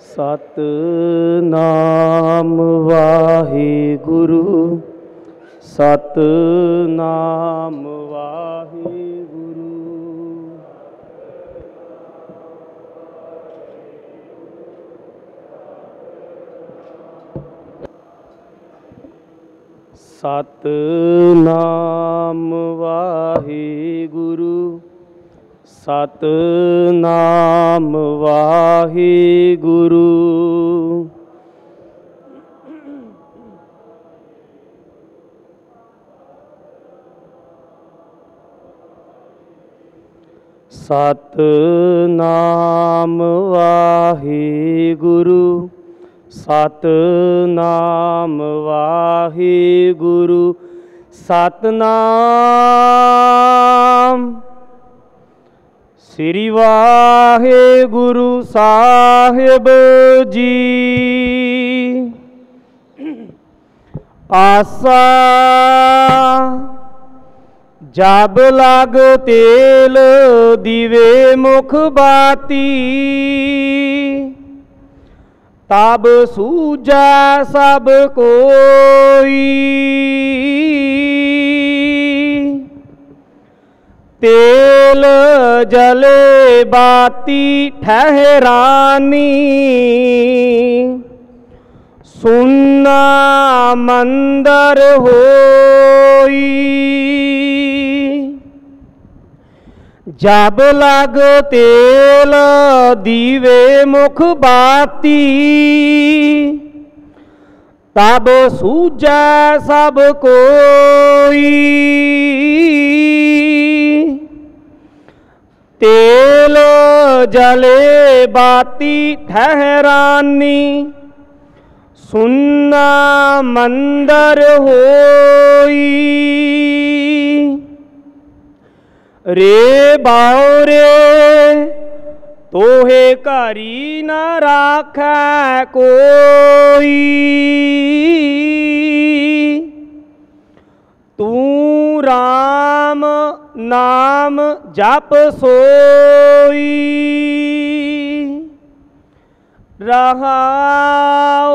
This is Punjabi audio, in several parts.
ਸਤਿਨਾਮ ਵਾਹਿਗੁਰੂ, ਸਤਿਨਾਮ ਵਾਹਿਗੁਰੂ। ਸਤਿਨਾਮ ਵਾਹਿਗੁਰੂ, ਸਤਿਨਾਮ ਵਾਹਿਗੁਰੂ। ਸਤਿਨਾਮ ਵਾਹਿਗੁਰੂ, ਸਤਿਨਾਮ ਵਾਹਿਗੁਰੂ। ਸਤਿਨਾਮ ਸ੍ਰੀ ਵਾਹਿਗੁਰੂ ਸਾਹਿਬ ਜੀ। ਆਸਾ ਜਬ ਲਗ ਤੇਲ ਦੀਵੇ ਮੁਖ ਬਾਤੀ, ਤਬ ਸੂਝੈ ਸਭ ਕੋਈ। ਤੇਲ ਜਲੇ ਬਾਤੀ ਠਹਿਰਾਨੀ, ਸੁਨਾ ਮੰਦਰ ਹੋਈ। ਜਬ ਲਗ ਤੇਲ ਦੀਵੇ ਮੁਖ ਬਾਤੀ, ਤਬ ਸੂਝੈ ਸਭ ਕੋਈ। ਤੇਲ ਜਲੇ ਬਾਤੀ ਠਹਿਰਾਨੀ, ਸੁਨਾ ਮੰਦਰ ਹੋਈ। ਰੇ ਬਾਉਰੇ ਤੋਹੇ ਘਰੀ ਨ ਰਾਖੈ ਕੋਈ, ਤੂੰ ਰਾਮ ਨਾਮ ਜਪ ਸੋਈ। ਰਹਾਉ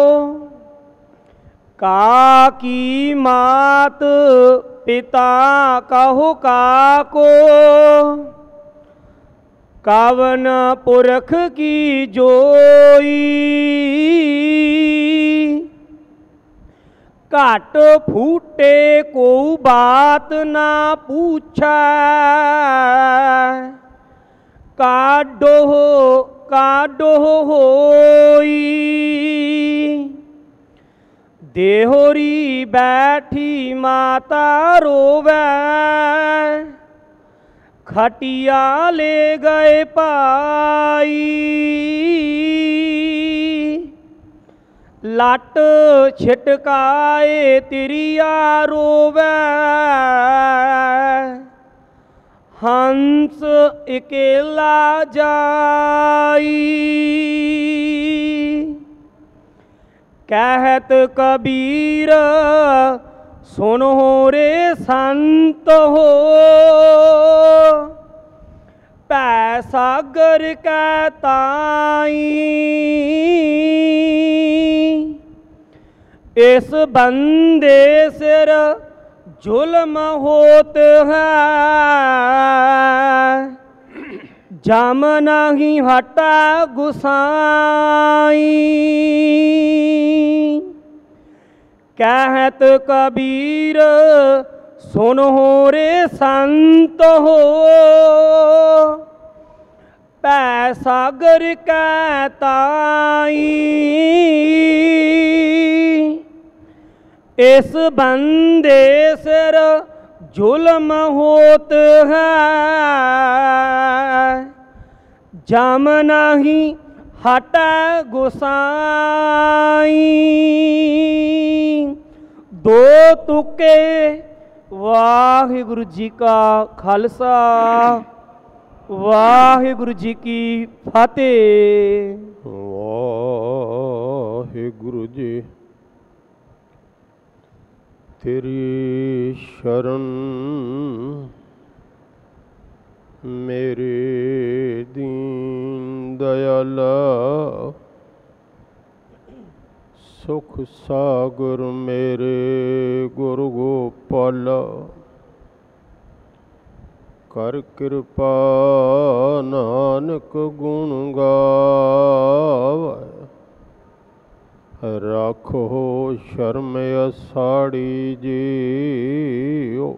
ਕਾਕੀ ਮਾਤ ਪਿਤਾ ਕਹੋ ਕਾਕੋ, ਕਵਨ ਪੁਰਖ ਕੀ ਜੋਈ। ਘਟ ਫੂਟੇ ਕੋ ਬਾਤ ਨਾ ਪੁੱਛੈ, ਕਾਢੋ ਕਾਢੋ ਹੋਈ। ਦੇਹੋਰੀ ਬੈਠੀ ਮਾਤਾ ਰੋਵੈ, ਖਟਿਆ ਲੈ ਗਏ ਭਾਈ। ਲੱਟ ਛਿਟਕਾਏ ਤਿਰਿਆ ਰੋਵੈ, ਹੰਸ ਇਕੇਲਾ ਜਾਈ। ਕਹਿਤ ਕਬੀਰ ਸੁਨੋ ਰੇ ਸੰਤ ਹੋ, ਭੈ ਸਾਗਰ ਕੈ ਤਾਈ। ਇਸ ਬੰਦੇ ਸਿਰ ਜ਼ੁਲਮ ਹੋਤ ਹੈ, ਜਮ ਨਹੀਂ ਹਟਾ ਗੁਸਾਈ। ਕਹਿਤ ਕਬੀਰ ਸੁਨੋ ਰੇ ਸੰਤ ਹੋ, ਭੈ ਸਾਗਰ ਕੈ ਤਾਈ। ਇਸ ਬੰਦੇ ਸਿਰ ਜ਼ੁਲਮ ਹੋਤ ਹੈ, ਜਮ ਨਹੀਂ ਹਟੈ ਗੁਸਾਈ। ਦੋ ਤੁਕੇ। ਵਾਹਿਗੁਰੂ ਜੀ ਕਾ ਖਾਲਸਾ, ਵਾਹਿਗੁਰੂ ਜੀ ਕੀ ਫਤਿਹ। ਵਾਹਿਗੁਰੂ ਜੀ ਤੇਰੀ ਸ਼ਰਨ ਮੇਰੇ ਦੀਨ ਦਇਆਲਾ ਸੁਖ ਸਾਗਰ ਮੇਰੇ ਗੁਰ ਗੋਪਾਲਾ, ਕਰ ਕਿਰਪਾ ਨਾਨਕ ਗੁਣ ਗਾਵੈ, ਰਾਖੋ ਸ਼ਰਮ ਅਸਾੜੀ ਜੀਓ।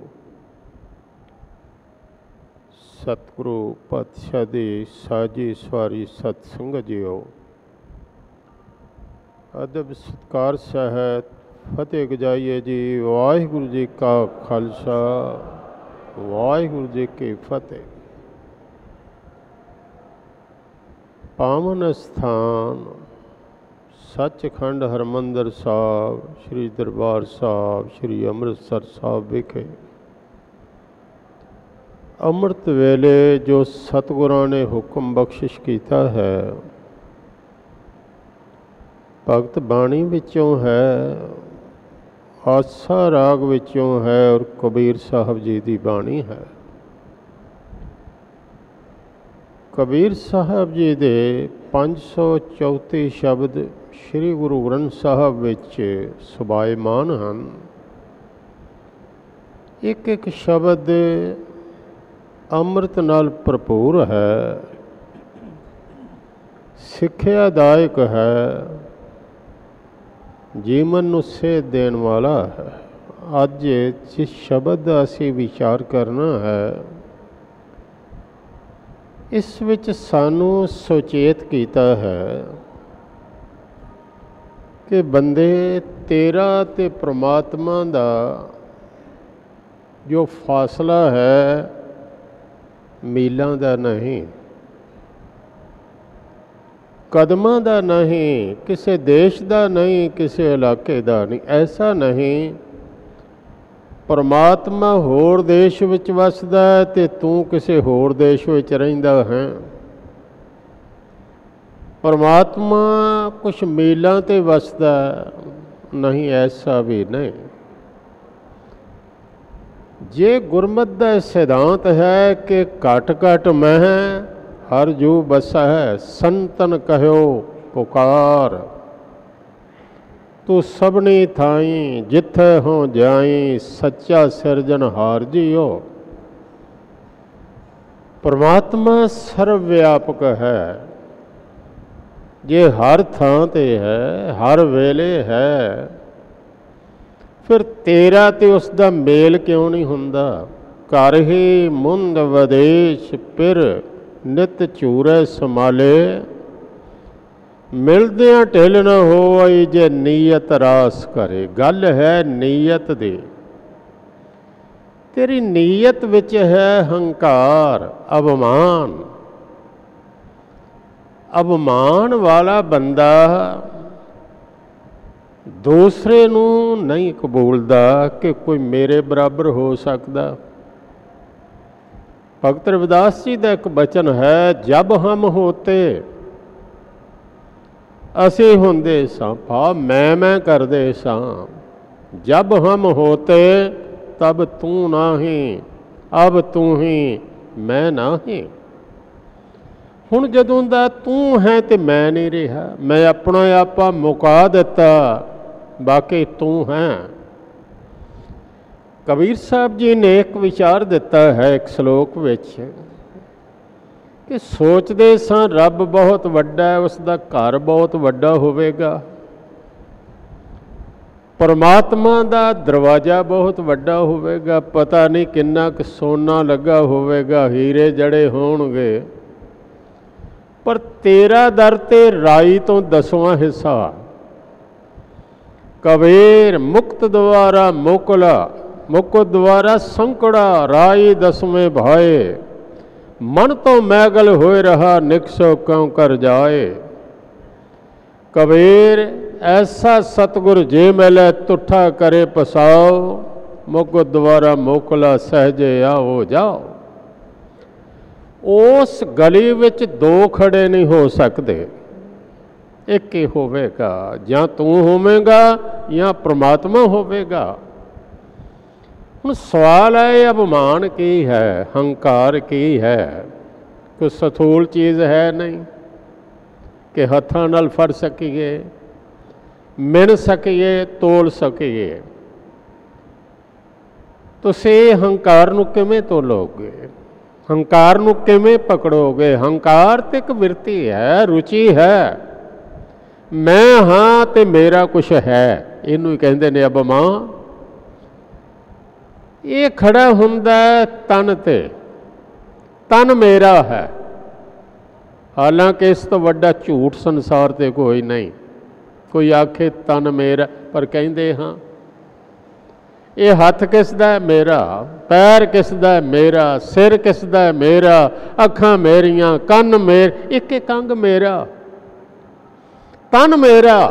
ਸਤਿਗੁਰੂ ਪਾਤਸ਼ਾਹ ਦੀ ਸਾਜੀ ਸਵਾਰੀ ਸਤ ਸੰਗਤ ਜੀਓ, ਅਦਬ ਸਤਿਕਾਰ ਸਹਿਤ ਫਤਿਹ ਗਜਾਈਏ ਜੀ। ਵਾਹਿਗੁਰੂ ਜੀ ਕਾ ਖਾਲਸਾ, ਵਾਹਿਗੁਰੂ ਜੀ ਕੀ ਫਤਿਹ। ਪਾਵਨ ਸਥਾਨ ਸੱਚਖੰਡ ਹਰਿਮੰਦਰ ਸਾਹਿਬ, ਸ੍ਰੀ ਦਰਬਾਰ ਸਾਹਿਬ, ਸ੍ਰੀ ਅੰਮ੍ਰਿਤਸਰ ਸਾਹਿਬ ਵਿਖੇ ਅੰਮ੍ਰਿਤ ਵੇਲੇ ਜੋ ਸਤਿਗੁਰਾਂ ਨੇ ਹੁਕਮ ਬਖਸ਼ਿਸ਼ ਕੀਤਾ ਹੈ, ਭਗਤ ਬਾਣੀ ਵਿੱਚੋਂ ਹੈ, ਆਸਾ ਰਾਗ ਵਿੱਚੋਂ ਹੈ ਔਰ ਕਬੀਰ ਸਾਹਿਬ ਜੀ ਦੀ ਬਾਣੀ ਹੈ। ਕਬੀਰ ਸਾਹਿਬ ਜੀ ਦੇ 534 ਸ਼ਬਦ ਸ੍ਰੀ ਗੁਰੂ ਗ੍ਰੰਥ ਸਾਹਿਬ ਵਿੱਚ ਸੁਭਾਇਮਾਨ ਹਨ। ਇੱਕ ਇੱਕ ਸ਼ਬਦ ਅੰਮ੍ਰਿਤ ਨਾਲ ਭਰਪੂਰ ਹੈ, ਸਿੱਖਿਆਦਾਇਕ ਹੈ, ਜੀਵਨ ਨੂੰ ਸੇਧ ਦੇਣ ਵਾਲਾ ਹੈ। ਅੱਜ ਜਿਸ ਸ਼ਬਦ ਦਾ ਅਸੀਂ ਵਿਚਾਰ ਕਰਨਾ ਹੈ, ਇਸ ਵਿੱਚ ਸਾਨੂੰ ਸੁਚੇਤ ਕੀਤਾ ਹੈ ਕਿ ਬੰਦੇ ਤੇਰਾ ਤੇ ਪ੍ਰਮਾਤਮਾ ਦਾ ਜੋ ਫਾਸਲਾ ਹੈ, ਮੀਲਾਂ ਦਾ ਨਹੀਂ, ਕਦਮਾਂ ਦਾ ਨਹੀਂ, ਕਿਸੇ ਦੇਸ਼ ਦਾ ਨਹੀਂ, ਕਿਸੇ ਇਲਾਕੇ ਦਾ ਨਹੀਂ। ਐਸਾ ਨਹੀਂ ਪਰਮਾਤਮਾ ਹੋਰ ਦੇਸ਼ ਵਿੱਚ ਵਸਦਾ ਹੈ ਤੇ ਤੂੰ ਕਿਸੇ ਹੋਰ ਦੇਸ਼ ਵਿੱਚ ਰਹਿੰਦਾ ਹੈ। ਪਰਮਾਤਮਾ ਕੁਛ ਮੀਲਾਂ 'ਤੇ ਵਸਦਾ ਨਹੀਂ, ਐਸਾ ਵੀ ਨਹੀਂ। ਜੇ ਗੁਰਮਤ ਦਾ ਸਿਧਾਂਤ ਹੈ ਕਿ ਘਟ ਘਟ ਮਹਿ ਹਰ ਜੂ ਬਸਾ ਹੈ, ਸੰਤਨ ਕਹਿਓ ਪੁਕਾਰ, ਤੂੰ ਸਭਨੀ ਥਾਈ ਜਿੱਥੇ ਹੋ ਜਾਈ, ਸੱਚਾ ਸਿਰਜਣਹਾਰ ਜੀਓ। ਪਰਮਾਤਮਾ ਸਰਵ ਵਿਆਪਕ ਹੈ। ਜੇ ਹਰ ਥਾਂ 'ਤੇ ਹੈ, ਹਰ ਵੇਲੇ ਹੈ, ਫਿਰ ਤੇਰਾ ਤੇ ਉਸ ਦਾ ਮੇਲ ਕਿਉਂ ਨਹੀਂ ਹੁੰਦਾ? ਘਰ ਹੀ ਮੁੰਦ ਵਿਦੇਸ਼ ਫਿਰ ਨਿਤ ਝੂਰੇ ਸੰਭਾਲੇ, ਮਿਲਦਿਆਂ ਢਿੱਲ ਨਾ ਹੋਈ ਜੇ ਨੀਅਤ ਰਾਸ ਕਰੇ। ਗੱਲ ਹੈ ਨੀਅਤ ਦੀ। ਤੇਰੀ ਨੀਅਤ ਵਿੱਚ ਹੈ ਹੰਕਾਰ, ਅਭਿਮਾਨ। ਅਭਿਮਾਨ ਵਾਲਾ ਬੰਦਾ ਦੂਸਰੇ ਨੂੰ ਨਹੀਂ ਕਬੂਲਦਾ ਕਿ ਕੋਈ ਮੇਰੇ ਬਰਾਬਰ ਹੋ ਸਕਦਾ। ਭਗਤ ਰਵਿਦਾਸ ਜੀ ਦਾ ਇੱਕ ਬਚਨ ਹੈ, ਜਬ ਹਮ ਹੋਤੇ, ਅਸੀਂ ਹੁੰਦੇ ਸਾਂ, ਭਾਵ ਮੈਂ ਕਰਦੇ ਸਾਂ। ਜਬ ਹਮ ਹੋਤੇ ਤਬ ਤੂੰ ਨਾਹੀਂ, ਅਬ ਤੂੰ ਹੀ ਮੈਂ ਨਾਹੀਂ। ਹੁਣ ਜਦੋਂ ਦਾ ਤੂੰ ਹੈ ਤੇ ਮੈਂ ਨਹੀਂ ਰਿਹਾ, ਮੈਂ ਆਪਣਾ ਆਪਾ ਮੁਕਾ ਦਿੱਤਾ, ਬਾਕੀ ਤੂੰ ਹੈ। ਕਬੀਰ ਸਾਹਿਬ ਜੀ ਨੇ ਇੱਕ ਵਿਚਾਰ ਦਿੱਤਾ ਹੈ ਇੱਕ ਸ਼ਲੋਕ ਵਿੱਚ ਕਿ ਸੋਚਦੇ ਸਾਂ ਰੱਬ ਬਹੁਤ ਵੱਡਾ ਹੈ, ਉਸ ਦਾ ਘਰ ਬਹੁਤ ਵੱਡਾ ਹੋਵੇਗਾ। ਪਰਮਾਤਮਾ ਦਾ ਦਰਵਾਜ਼ਾ ਬਹੁਤ ਵੱਡਾ ਹੋਵੇਗਾ, ਪਤਾ ਨਹੀਂ ਕਿੰਨਾ ਕੁ ਸੋਨਾ ਲੱਗਾ ਹੋਵੇਗਾ, ਹੀਰੇ ਜੜੇ ਹੋਣਗੇ। ਪਰ ਤੇਰਾ ਦਰ ਤੇ ਰਾਈ ਤੋਂ 10ਵਾਂ ਹਿੱਸਾ। ਕਬੀਰ ਮੁਕਤ ਦੁਆਰਾ ਮੁਕਲਾ, ਮੁਕਤ ਦੁਆਰਾ ਸੰਕੜਾ, ਰਾਈ 10ਵੇਂ ਭਾਏ। ਮਨ ਤੋਂ ਮੈਗਲ ਹੋਏ ਰਹਾ, ਨਿਕਸੋ ਕਿਉਂ ਕਰ ਜਾਏ। ਕਬੀਰ ਐਸਾ ਸਤਿਗੁਰ ਜੇ ਮਿਲੇ, ਤੁਠਾ ਕਰੇ ਪਸਾਓ। ਮੁਕਤ ਦੁਆਰਾ ਮੋਕਲਾ, ਸਹਜੇ ਆਓ ਜਾਓ। ਉਸ ਗਲੀ ਵਿੱਚ ਦੋ ਖੜੇ ਨਹੀਂ ਹੋ ਸਕਦੇ, ਇੱਕ ਹੀ ਹੋਵੇਗਾ। ਜਾਂ ਤੂੰ ਹੋਵੇਗਾ ਜਾਂ ਪ੍ਰਮਾਤਮਾ ਹੋਵੇਗਾ। ਹੁਣ ਸਵਾਲ ਹੈ, ਇਹ ਅਭਿਮਾਨ ਕੀ ਹੈ, ਹੰਕਾਰ ਕੀ ਹੈ? ਕੋਈ ਸਥੂਲ ਚੀਜ਼ ਹੈ ਨਹੀਂ ਕਿ ਹੱਥਾਂ ਨਾਲ ਫੜ ਸਕੀਏ। ਮਿਣ ਸਕੀਏ, ਤੋਲ ਸਕੀਏ। ਤੁਸੀਂ ਹੰਕਾਰ ਨੂੰ ਕਿਵੇਂ ਤੋਲੋਗੇ? ਹੰਕਾਰ ਨੂੰ ਕਿਵੇਂ ਪਕੜੋਗੇ? ਹੰਕਾਰ ਤੇ ਇੱਕ ਬਿਰਤੀ ਹੈ, ਰੁਚੀ ਹੈ। ਮੈਂ ਹਾਂ ਤੇ ਮੇਰਾ ਕੁਛ ਹੈ, ਇਹਨੂੰ ਹੀ ਕਹਿੰਦੇ ਨੇ ਅਭਿਮਾਨ। ਇਹ ਖੜਾ ਹੁੰਦਾ ਤਨ ਤੇ, ਤਨ ਮੇਰਾ ਹੈ। ਹਾਲਾਂਕਿ ਇਸ ਤੋਂ ਵੱਡਾ ਝੂਠ ਸੰਸਾਰ ਤੇ ਕੋਈ ਨਹੀਂ। ਕੋਈ ਆਖੇ ਤਨ ਮੇਰਾ, ਪਰ ਕਹਿੰਦੇ ਹਾਂ ਇਹ ਹੱਥ ਕਿਸ ਦਾ ਹੈ? ਮੇਰਾ। ਪੈਰ ਕਿਸ ਦਾ ਹੈ? ਮੇਰਾ। ਸਿਰ ਕਿਸ ਦਾ ਹੈ? ਮੇਰਾ। ਅੱਖਾਂ ਮੇਰੀਆਂ, ਕੰਨ ਮੇਰੇ, ਇੱਕ ਇੱਕ ਅੰਗ ਮੇਰਾ, ਤਨ ਮੇਰਾ।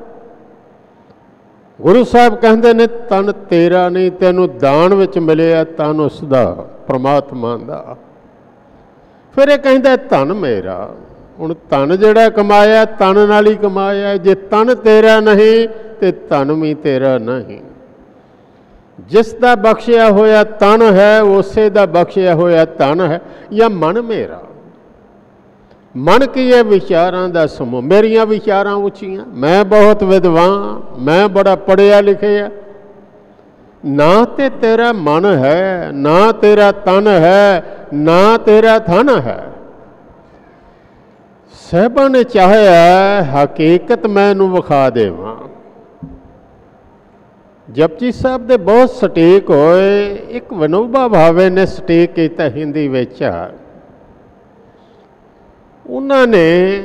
ਗੁਰੂ ਸਾਹਿਬ ਕਹਿੰਦੇ ਨੇ ਤਨ ਤੇਰਾ ਨਹੀਂ, ਤੈਨੂੰ ਦਾਨ ਵਿੱਚ ਮਿਲਿਆ ਤਨ ਉਸ ਦਾ, ਪਰਮਾਤਮਾ ਦਾ। ਫਿਰ ਇਹ ਕਹਿੰਦਾ ਧਨ ਮੇਰਾ। ਹੁਣ ਧਨ ਜਿਹੜਾ ਕਮਾਇਆ ਤਨ ਨਾਲ ਹੀ ਕਮਾਇਆ। ਜੇ ਤਨ ਤੇਰਾ ਨਹੀਂ ਤੇ ਧਨ ਵੀ ਤੇਰਾ ਨਹੀਂ। ਜਿਸ ਦਾ ਬਖਸ਼ਿਆ ਹੋਇਆ ਤਨ ਹੈ ਉਸੇ ਦਾ ਬਖਸ਼ਿਆ ਹੋਇਆ ਧਨ ਹੈ। ਜਾਂ ਮਨ ਮੇਰਾ। ਮਨ ਕੀ ਹੈ? ਵਿਚਾਰਾਂ ਦਾ ਸਮੂਹ। ਮੇਰੀਆਂ ਵਿਚਾਰਾਂ ਉੱਚੀਆਂ, ਮੈਂ ਬਹੁਤ ਵਿਦਵਾਨ, ਮੈਂ ਬੜਾ ਪੜ੍ਹਿਆ ਲਿਖਿਆ। ਨਾ ਤੇ ਤੇਰਾ ਮਨ ਹੈ, ਨਾ ਤੇਰਾ ਤਨ ਹੈ, ਨਾ ਤੇਰਾ ਧਨ ਹੈ। ਸਾਹਿਬਾਂ ਨੇ ਚਾਹਿਆ ਹਕੀਕਤ ਮੈਂ ਇਹਨੂੰ ਵਿਖਾ ਦੇਵਾਂ। ਜਪਜੀ ਸਾਹਿਬ ਦੇ ਬਹੁਤ ਸਟੀਕ ਹੋਏ। ਇੱਕ ਵਿਨੋਬਾ ਭਾਵੇ ਨੇ ਸਟੀਕ ਕੀਤਾ ਹਿੰਦੀ ਵਿੱਚ। ਉਹਨਾਂ ਨੇ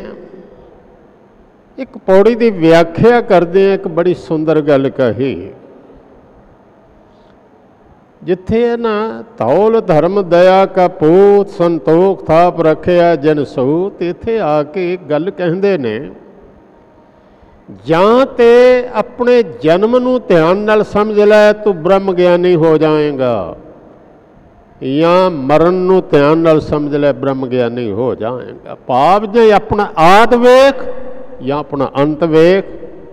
ਇੱਕ ਪੌੜੀ ਦੀ ਵਿਆਖਿਆ ਕਰਦੇ ਇੱਕ ਬੜੀ ਸੁੰਦਰ ਗੱਲ ਕਹੀ। ਜਿੱਥੇ ਨਾ ਧੌਲ ਧਰਮ ਦਇਆ ਕਾ ਪੂਤ, ਸੰਤੋਖ ਥਾਪ ਰੱਖਿਆ ਜਨ ਸੂਤ, ਇੱਥੇ ਆ ਕੇ ਇੱਕ ਗੱਲ ਕਹਿੰਦੇ ਨੇ, ਜਾਂ ਤੇ ਆਪਣੇ ਜਨਮ ਨੂੰ ਧਿਆਨ ਨਾਲ ਸਮਝ ਲੈ ਤੂੰ ਬ੍ਰਹਮ ਗਿਆਨੀ ਹੋ ਜਾਏਗਾ, ਜਾਂ ਮਰਨ ਨੂੰ ਧਿਆਨ ਨਾਲ ਸਮਝ ਲੈ ਬ੍ਰਹਮ ਗਿਆਨੀ ਹੋ ਜਾਏਗਾ। ਭਾਵ ਜੇ ਆਪਣਾ ਆਦ ਵੇਖ ਜਾਂ ਆਪਣਾ ਅੰਤ ਵੇਖ।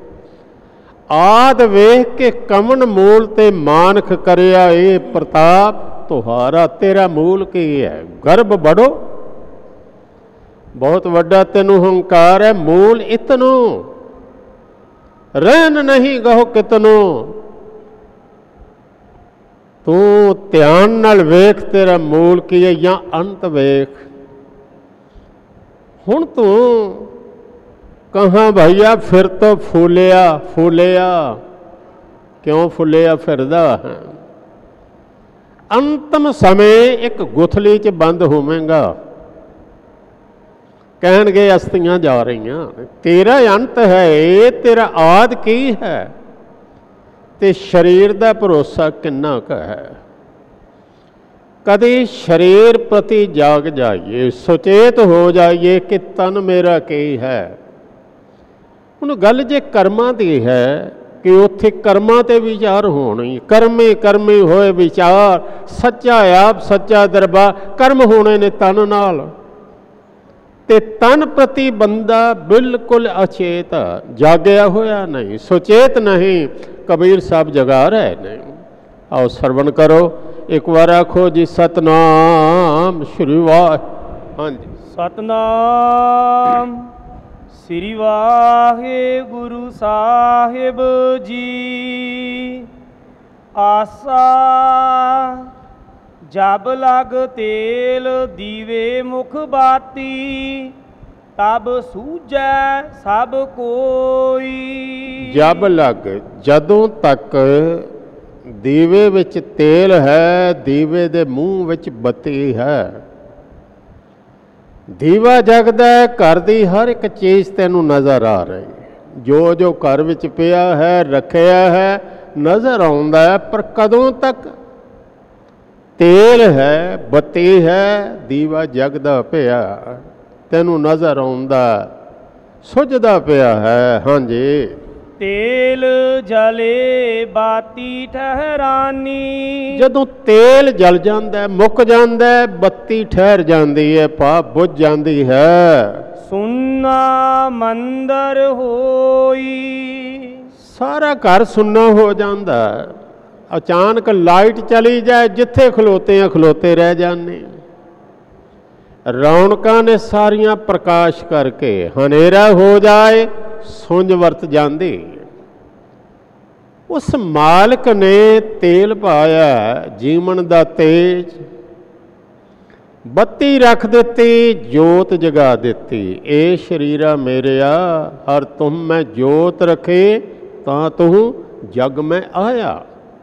ਆਦ ਵੇਖ ਕੇ ਕਮਨ ਮੂਲ ਤੇ ਮਾਨਖ ਕਰਿਆ ਇਹ ਪ੍ਰਤਾਪ ਤੁਹਾਰਾ। ਤੇਰਾ ਮੂਲ ਕੀ ਹੈ? ਗਰਭ ਬੜੋ, ਬਹੁਤ ਵੱਡਾ ਤੈਨੂੰ ਹੰਕਾਰ ਹੈ। ਮੂਲ ਇਤਨੋ ਰਹਿਣ ਨਹੀਂ ਗਹੋ ਕਿਤਨੋ। ਤੂੰ ਧਿਆਨ ਨਾਲ ਵੇਖ ਤੇਰਾ ਮੂਲ ਕੀ ਹੈ ਜਾਂ ਅੰਤ ਵੇਖ। ਹੁਣ ਤੂੰ ਕਹਾਂ ਭਈਆ ਫਿਰ ਤੋਂ ਫੁੱਲਿਆ ਫੁੱਲਿਆ, ਕਿਉਂ ਫੁੱਲਿਆ ਫਿਰਦਾ ਹੈ? ਅੰਤਮ ਸਮੇਂ ਇੱਕ ਗੁਥਲੀ 'ਚ ਬੰਦ ਹੋਵੇਂਗਾ। ਕਹਿਣਗੇ ਅਸਤੀਆਂ ਜਾ ਰਹੀਆਂ, ਤੇਰਾ ਅੰਤ ਹੈ ਇਹ, ਤੇਰਾ ਆਦ ਕੀ ਹੈ ਤੇ ਸਰੀਰ ਦਾ ਭਰੋਸਾ ਕਿੰਨਾ ਕੁ ਹੈ? ਕਦੇ ਸਰੀਰ ਪ੍ਰਤੀ ਜਾਗ ਜਾਈਏ, ਸੁਚੇਤ ਹੋ ਜਾਈਏ ਕਿ ਤਨ ਮੇਰਾ ਕੀ ਹੈ। ਹੁਣ ਗੱਲ ਜੇ ਕਰਮਾਂ ਦੀ ਹੈ ਕਿ ਉੱਥੇ ਕਰਮਾਂ ਤੇ ਵਿਚਾਰ ਹੋਣੀ। ਕਰਮੇ ਕਰਮੇ ਹੋਏ ਵਿਚਾਰ, ਸੱਚਾ ਆਪ ਸੱਚਾ ਦਰਬਾਰ। ਕਰਮ ਹੋਣੇ ਨੇ ਤਨ ਨਾਲ, ਤੇ ਤਨ ਪ੍ਰਤੀ ਬੰਦਾ ਬਿਲਕੁਲ ਅਚੇਤ, ਜਾਗਿਆ ਹੋਇਆ ਨਹੀਂ, ਸੁਚੇਤ ਨਹੀਂ। ਕਬੀਰ ਸਾਹਿਬ ਜਗਾ ਰਹੇ ਨੇ। ਆਓ ਸਰਵਣ ਕਰੋ। ਇੱਕ ਵਾਰ ਆਖੋ ਜੀ ਸਤਨਾਮ ਸ਼੍ਰੀ ਵਾਹਿਗੁਰੂ। ਹਾਂਜੀ, ਸਤਨਾਮ ਸ੍ਰੀ ਵਾਹਿਗੁਰੂ ਸਾਹਿਬ ਜੀ। ਆਸਾ ਜਬ ਲਗ ਤੇਲ ਦੀਵੇ ਮੁਖ ਬਾਤੀ, ਤਬ ਸੂਝੈ ਸਭ ਕੋਈ। ਜਬ ਲਗ, ਜਦੋਂ ਤੱਕ ਦੀਵੇ ਵਿੱਚ ਤੇਲ ਹੈ, ਦੀਵੇ ਦੇ ਮੂੰਹ ਵਿੱਚ ਬੱਤੀ ਹੈ। ਦੀਵਾ ਜਗਦਾ ਹੈ, ਘਰ ਦੀ ਹਰ ਇੱਕ ਚੀਜ਼ ਤੈਨੂੰ ਨਜ਼ਰ ਆ ਰਹੀ। ਜੋ ਜੋ ਘਰ ਵਿੱਚ ਪਿਆ ਹੈ, ਰੱਖਿਆ ਹੈ, ਨਜ਼ਰ ਆਉਂਦਾ ਹੈ। ਪਰ ਕਦੋਂ ਤੱਕ? ਤੇਲ ਹੈ, ਬੱਤੀ ਹੈ, ਦੀਵਾ ਜਗਦਾ ਪਿਆ, ਤੈਨੂੰ ਨਜ਼ਰ ਆਉਂਦਾ, ਸੁੱਝਦਾ ਪਿਆ ਹੈ। ਹਾਂਜੀ, ਤੇਲ ਜਲੇ ਬਾਤੀ ਠਹਿਰਾਨੀ। ਜਦੋਂ ਤੇਲ ਜਲ ਜਾਂਦਾ, ਮੁੱਕ ਜਾਂਦਾ, ਬੱਤੀ ਠਹਿਰ ਜਾਂਦੀ ਹੈ, ਭਾਵ ਬੁੱਝ ਜਾਂਦੀ ਹੈ। ਸੁੰਨਾ ਮੰਦਰ ਹੋਈ, ਸਾਰਾ ਘਰ ਸੁੰਨਾ ਹੋ ਜਾਂਦਾ। ਅਚਾਨਕ ਲਾਈਟ ਚਲੀ ਜਾਏ, ਜਿੱਥੇ ਖਲੋਤੇ ਆ ਖਲੋਤੇ ਰਹਿ ਜਾਂਦੇ। ਰੌਣਕਾਂ ਨੇ ਸਾਰੀਆਂ ਪ੍ਰਕਾਸ਼ ਕਰਕੇ ਹਨੇਰਾ ਹੋ ਜਾਏ, ਸੁੰਝ ਵਰਤ ਜਾਂਦੀ। ਉਸ ਮਾਲਕ ਨੇ ਤੇਲ ਪਾਇਆ ਜੀਵਨ ਦਾ ਤੇਜ, ਬੱਤੀ ਰੱਖ ਦਿੱਤੀ, ਜੋਤ ਜਗਾ ਦਿੱਤੀ। ਇਹ ਸ਼ਰੀਰਾ ਮੇਰਿਆ ਹਰ ਤੁਮ ਮੈਂ ਜੋਤ ਰਖੇ ਤਾਂ ਤੂੰ ਜਗ ਮੈਂ ਆਇਆ।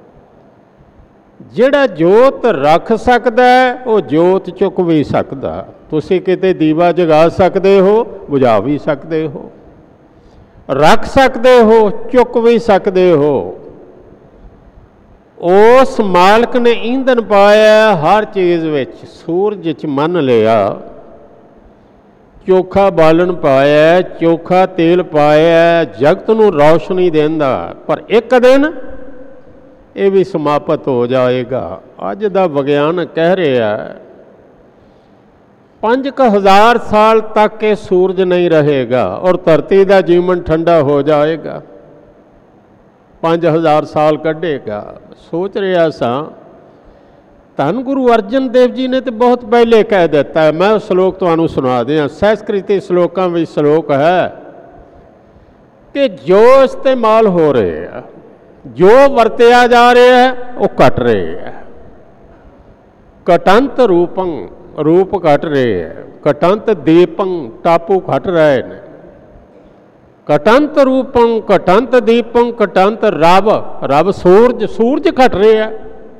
ਜਿਹੜਾ ਜੋਤ ਰੱਖ ਸਕਦਾ ਉਹ ਜੋਤ ਚੁੱਕ ਵੀ ਸਕਦਾ। ਤੁਸੀਂ ਕਿਤੇ ਦੀਵਾ ਜਗਾ ਸਕਦੇ ਹੋ, ਬੁਝਾ ਵੀ ਸਕਦੇ ਹੋ, ਰੱਖ ਸਕਦੇ ਹੋ, ਚੁੱਕ ਵੀ ਸਕਦੇ ਹੋ। ਉਸ ਮਾਲਕ ਨੇ ਈਂਧਨ ਪਾਇਆ ਹਰ ਚੀਜ਼ ਵਿੱਚ। ਸੂਰਜ 'ਚ ਮੰਨ ਲਿਆ, ਚੋਖਾ ਬਾਲਣ ਪਾਇਆ, ਚੋਖਾ ਤੇਲ ਪਾਇਆ, ਜਗਤ ਨੂੰ ਰੌਸ਼ਨੀ ਦਿੰਦਾ। ਪਰ ਇੱਕ ਦਿਨ ਇਹ ਵੀ ਸਮਾਪਤ ਹੋ ਜਾਏਗਾ। ਅੱਜ ਦਾ ਵਿਗਿਆਨ ਕਹਿ ਰਿਹਾ 5000 ਸਾਲ ਤੱਕ ਇਹ ਸੂਰਜ ਨਹੀਂ ਰਹੇਗਾ ਔਰ ਧਰਤੀ ਦਾ ਜੀਵਨ ਠੰਡਾ ਹੋ ਜਾਏਗਾ। 5000 ਸਾਲ ਕੱਢੇਗਾ। ਸੋਚ ਰਿਹਾ ਸਾਂ, ਧੰਨ ਗੁਰੂ ਅਰਜਨ ਦੇਵ ਜੀ ਨੇ ਤਾਂ ਬਹੁਤ ਪਹਿਲੇ ਕਹਿ ਦਿੱਤਾ ਹੈ। ਮੈਂ ਸ਼ਲੋਕ ਤੁਹਾਨੂੰ ਸੁਣਾ ਦਿਆਂ। ਸੰਸਕ੍ਰਿਤੀ ਸ਼ਲੋਕਾਂ ਵਿੱਚ ਸ਼ਲੋਕ ਹੈ ਕਿ ਜੋ ਇਸਤੇਮਾਲ ਹੋ ਰਹੇ ਆ, ਜੋ ਵਰਤਿਆ ਜਾ ਰਿਹਾ ਹੈ ਉਹ ਘਟ ਰਹੇ ਹੈ। ਘਟੰਤ ਰੂਪੰ, ਰੂਪ ਘਟ ਰਹੇ ਹੈ। ਘਟੰਤ ਦੀਪੰ, ਟਾਪੂ ਘਟ ਰਹੇ ਨੇ। ਘਟੰਤ ਰੂਪੰ, ਘਟੰਤ ਦੀਪੰ, ਘਟੰਤ ਰਵ, ਰਵ ਸੂਰਜ, ਸੂਰਜ ਘਟ ਰਹੇ ਹੈ।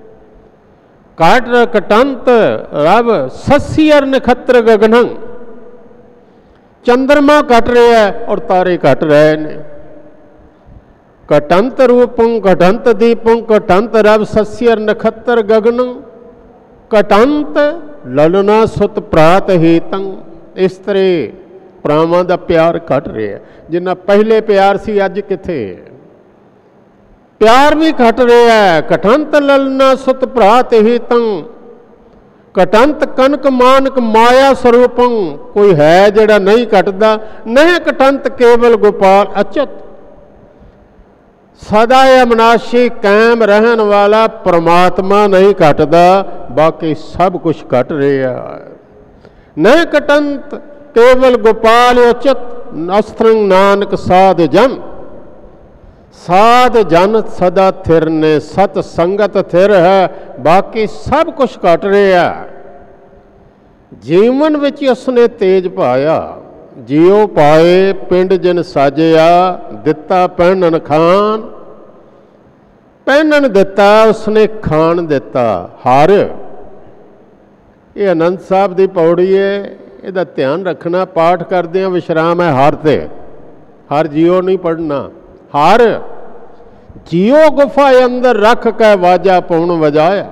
ਘਟੰਤ ਰਵ ਸਸਿਅਰ ਨਖਤਰ ਗਗਨੰ, ਚੰਦਰਮਾ ਘਟ ਰਿਹਾ ਹੈ ਔਰ ਤਾਰੇ ਘਟ ਰਹੇ ਨੇ। ਘਟੰਤ ਰੂਪੰ, ਘਟੰਤ ਦੀਪੰ, ਘਟੰਤ ਰਵ ਸਸਿਅਰ ਨਖਤਰ ਗਗਨੰ, ਘਟੰਤ ਲਲਨਾ ਸੁਤ ਪ੍ਰਾਤ ਹੀਤੰ। ਇਸ ਤਰ੍ਹਾਂ ਭਰਾਵਾਂ ਦਾ ਪਿਆਰ ਘਟ ਰਿਹਾ। ਜਿੰਨਾ ਪਹਿਲੇ ਪਿਆਰ ਸੀ ਅੱਜ ਕਿੱਥੇ? ਪਿਆਰ ਵੀ ਘਟ ਰਿਹਾ ਹੈ। ਘਟੰਤ ਲਲਨਾ ਸੁਤ ਪ੍ਰਾਤ ਹੀਤੰ, ਘਟੰਤ ਕਨਕ ਮਾਨਕ ਮਾਇਆ ਸਰੂਪੰ। ਕੋਈ ਹੈ ਜਿਹੜਾ ਨਹੀਂ ਘਟਦਾ? ਨਹੀਂ ਘਟੰਤ ਕੇਵਲ ਗੋਪਾਲ ਅਚਤ, ਸਦਾ ਅਮਨਾਸ਼ੀ ਕਾਇਮ ਰਹਿਣ ਵਾਲਾ ਪਰਮਾਤਮਾ ਨਹੀਂ ਘਟਦਾ, ਬਾਕੀ ਸਭ ਕੁਝ ਘਟ ਰਿਹਾ। ਨਹੀਂ ਘਟੰਤ ਕੇਵਲ ਗੋਪਾਲ ਉਚਿਤ, ਅਸਤਰੰਗ ਨਾਨਕ ਸਾਧ ਜਨ। ਸਾਧ ਜਨ ਸਦਾ ਥਿਰ ਨੇ, ਸਤ ਸੰਗਤ ਥਿਰ ਹੈ, ਬਾਕੀ ਸਭ ਕੁਝ ਘਟ ਰਿਹਾ। ਜੀਵਨ ਵਿੱਚ ਉਸਨੇ ਤੇਜ ਪਾਇਆ, ਜਿਉ ਪਾਏ ਪਿੰਡ ਜਿਨ ਸਾਜਿਆ, ਦਿੱਤਾ ਪਹਿਨਣ ਖਾਨ। ਪਹਿਨਣ ਦਿੱਤਾ, ਉਸਨੇ ਖਾਣ ਦਿੱਤਾ। ਹਰ, ਇਹ ਆਨੰਦ ਸਾਹਿਬ ਦੀ ਪੌੜੀ ਹੈ, ਇਹਦਾ ਧਿਆਨ ਰੱਖਣਾ। ਪਾਠ ਕਰਦੇ ਹਾਂ ਵਿਸ਼ਰਾਮ ਹੈ ਹਰ ਤੇ, ਹਰ ਜੀਓ ਨਹੀਂ ਪੜ੍ਹਨਾ। ਹਰ ਜੀਓ ਗੁਫਾ ਅੰਦਰ ਰੱਖ ਕੇ ਵਾਜਾ ਪਾਉਣ ਵਜਾਇਆ।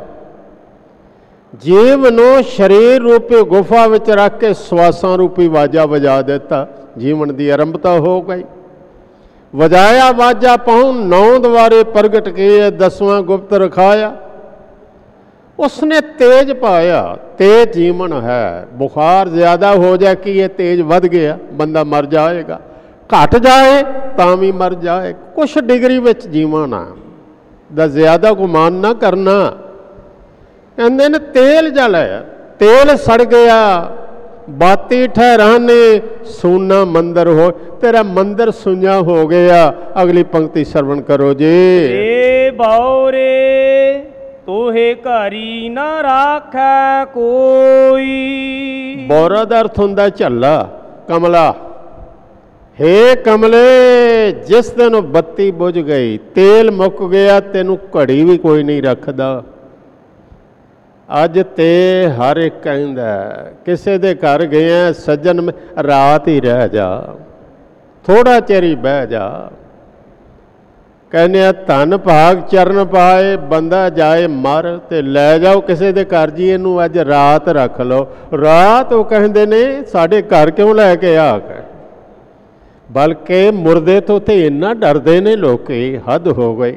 ਜੀਵ ਨੂੰ ਸਰੀਰ ਰੂਪੀ ਗੁਫਾ ਵਿੱਚ ਰੱਖ ਕੇ ਸਵਾਸਾਂ ਰੂਪੀ ਵਾਜਾ ਵਜਾ ਦਿੱਤਾ। ਜੀਵਨ ਦੀ ਆਰੰਭਤਾ ਹੋ ਗਈ। ਵਜਾਇਆ ਵਾਜਾ ਪਾਉਣ, 9 ਦੁਆਰੇ ਪ੍ਰਗਟ ਕੀਏ, 10ਵਾਂ ਗੁਪਤ ਰਖਾਇਆ। ਉਸਨੇ ਤੇਜ ਪਾਇਆ। ਤੇਜ ਜੀਵਨ ਹੈ। ਬੁਖਾਰ ਜ਼ਿਆਦਾ ਹੋ ਜਾਏ ਕਿ ਇਹ ਤੇਜ ਵੱਧ ਗਿਆ, ਬੰਦਾ ਮਰ ਜਾਏਗਾ। ਘਟ ਜਾਏ ਤਾਂ ਵੀ ਮਰ ਜਾਏ। ਕੁਛ ਡਿਗਰੀ ਵਿੱਚ ਜੀਵਨ ਆ ਦਾ ਜ਼ਿਆਦਾ ਗੁਮਾਨ ਨਾ ਕਰਨਾ। ਕਹਿੰਦੇ ਨੇ ਤੇਲ ਜਲ ਹੈ, ਤੇਲ ਸੜ ਗਿਆ, ਬਾਤੀ ਠਹਿਰਾਨੇ, ਸੋਨਾ ਮੰਦਰ ਹੋ। ਤੇਰਾ ਮੰਦਰ ਸੁੰਨਾ ਹੋ ਗਿਆ। ਅਗਲੀ ਪੰਕਤੀ ਸਰਵਣ ਕਰੋ ਜੀ। ਏ ਬਾਉਰੇ ਤੋਹੇ ਘਰੀ ਨਾ ਰਾਖੈ ਕੋਈ। ਬੌਰਾ ਦਾ ਅਰਥ ਹੁੰਦਾ ਝੱਲਾ, ਕਮਲਾ। ਹੇ ਕਮਲੇ, ਜਿਸ ਦਿਨ ਬੱਤੀ ਬੁਝ ਗਈ, ਤੇਲ ਮੁੱਕ ਗਿਆ, ਤੈਨੂੰ ਘੜੀ ਵੀ ਕੋਈ ਨਹੀਂ ਰੱਖਦਾ। ਅੱਜ ਤੇ ਹਰ ਇੱਕ ਕਹਿੰਦਾ, ਕਿਸੇ ਦੇ ਘਰ ਗਿਆ ਸੱਜਣ, ਰਾਤ ਹੀ ਰਹਿ ਜਾ, ਥੋੜਾ ਚਿਰ ਹੀ ਬਹਿ ਜਾ। ਕਹਿੰਦੇ ਆ ਧਨ ਭਾਗ ਚਰਨ ਪਾਏ, ਬੰਦਾ ਜਾਏ ਮਰ ਤੇ ਲੈ ਜਾਓ ਕਿਸੇ ਦੇ ਘਰ ਜੀ, ਇਹਨੂੰ ਅੱਜ ਰਾਤ ਰੱਖ ਲਓ। ਰਾਤ ਉਹ ਕਹਿੰਦੇ ਨੇ ਸਾਡੇ ਘਰ ਕਿਉਂ ਲੈ ਕੇ ਆ ਕੇ, ਬਲਕਿ ਮੁਰਦੇ ਤੋਂ ਤੇ ਇੰਨਾ ਡਰਦੇ ਨੇ ਲੋਕੀ, ਹੱਦ ਹੋ ਗਈ।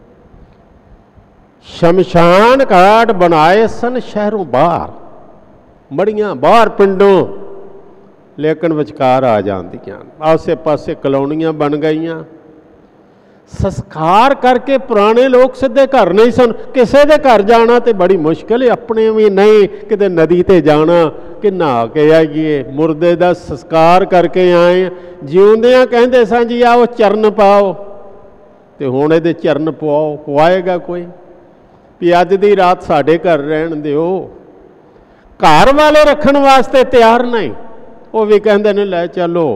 ਸ਼ਮਸ਼ਾਨ ਘਾਟ ਬਣਾਏ ਸਨ ਸ਼ਹਿਰੋਂ ਬਾਹਰ, ਮੜੀਆਂ ਬਾਹਰ ਪਿੰਡੋਂ, ਲੇਕਿਨ ਵਿਚਕਾਰ ਆ ਜਾਂਦੀਆਂ। ਆਸੇ ਪਾਸੇ ਕਲੋਨੀਆਂ ਬਣ ਗਈਆਂ। ਸੰਸਕਾਰ ਕਰਕੇ ਪੁਰਾਣੇ ਲੋਕ ਸਿੱਧੇ ਘਰ ਨਹੀਂ ਸਨ। ਕਿਸੇ ਦੇ ਘਰ ਜਾਣਾ ਤੇ ਬੜੀ ਮੁਸ਼ਕਿਲ ਹੈ, ਆਪਣੇ ਵੀ ਨਹੀਂ। ਕਿਤੇ ਨਦੀ ਤੇ ਜਾਣਾ ਕਿ ਨਹਾ ਕੇ ਆਈਏ, ਮੁਰਦੇ ਦਾ ਸੰਸਕਾਰ ਕਰਕੇ ਆਏ। ਜਿਉਂਦਿਆਂ ਕਹਿੰਦੇ ਸਾਂ ਜੀ ਆਓ ਚਰਨ ਪਾਓ, ਤੇ ਹੁਣ ਇਹਦੇ ਚਰਨ ਪਵਾਓ, ਪਵਾਏਗਾ ਕੋਈ ਵੀ ਅੱਜ ਦੀ ਰਾਤ ਸਾਡੇ ਘਰ ਰਹਿਣ ਦਿਓ। ਘਰ ਵਾਲੇ ਰੱਖਣ ਵਾਸਤੇ ਤਿਆਰ ਨਹੀਂ, ਉਹ ਵੀ ਕਹਿੰਦੇ ਨੇ ਲੈ ਚਲੋ।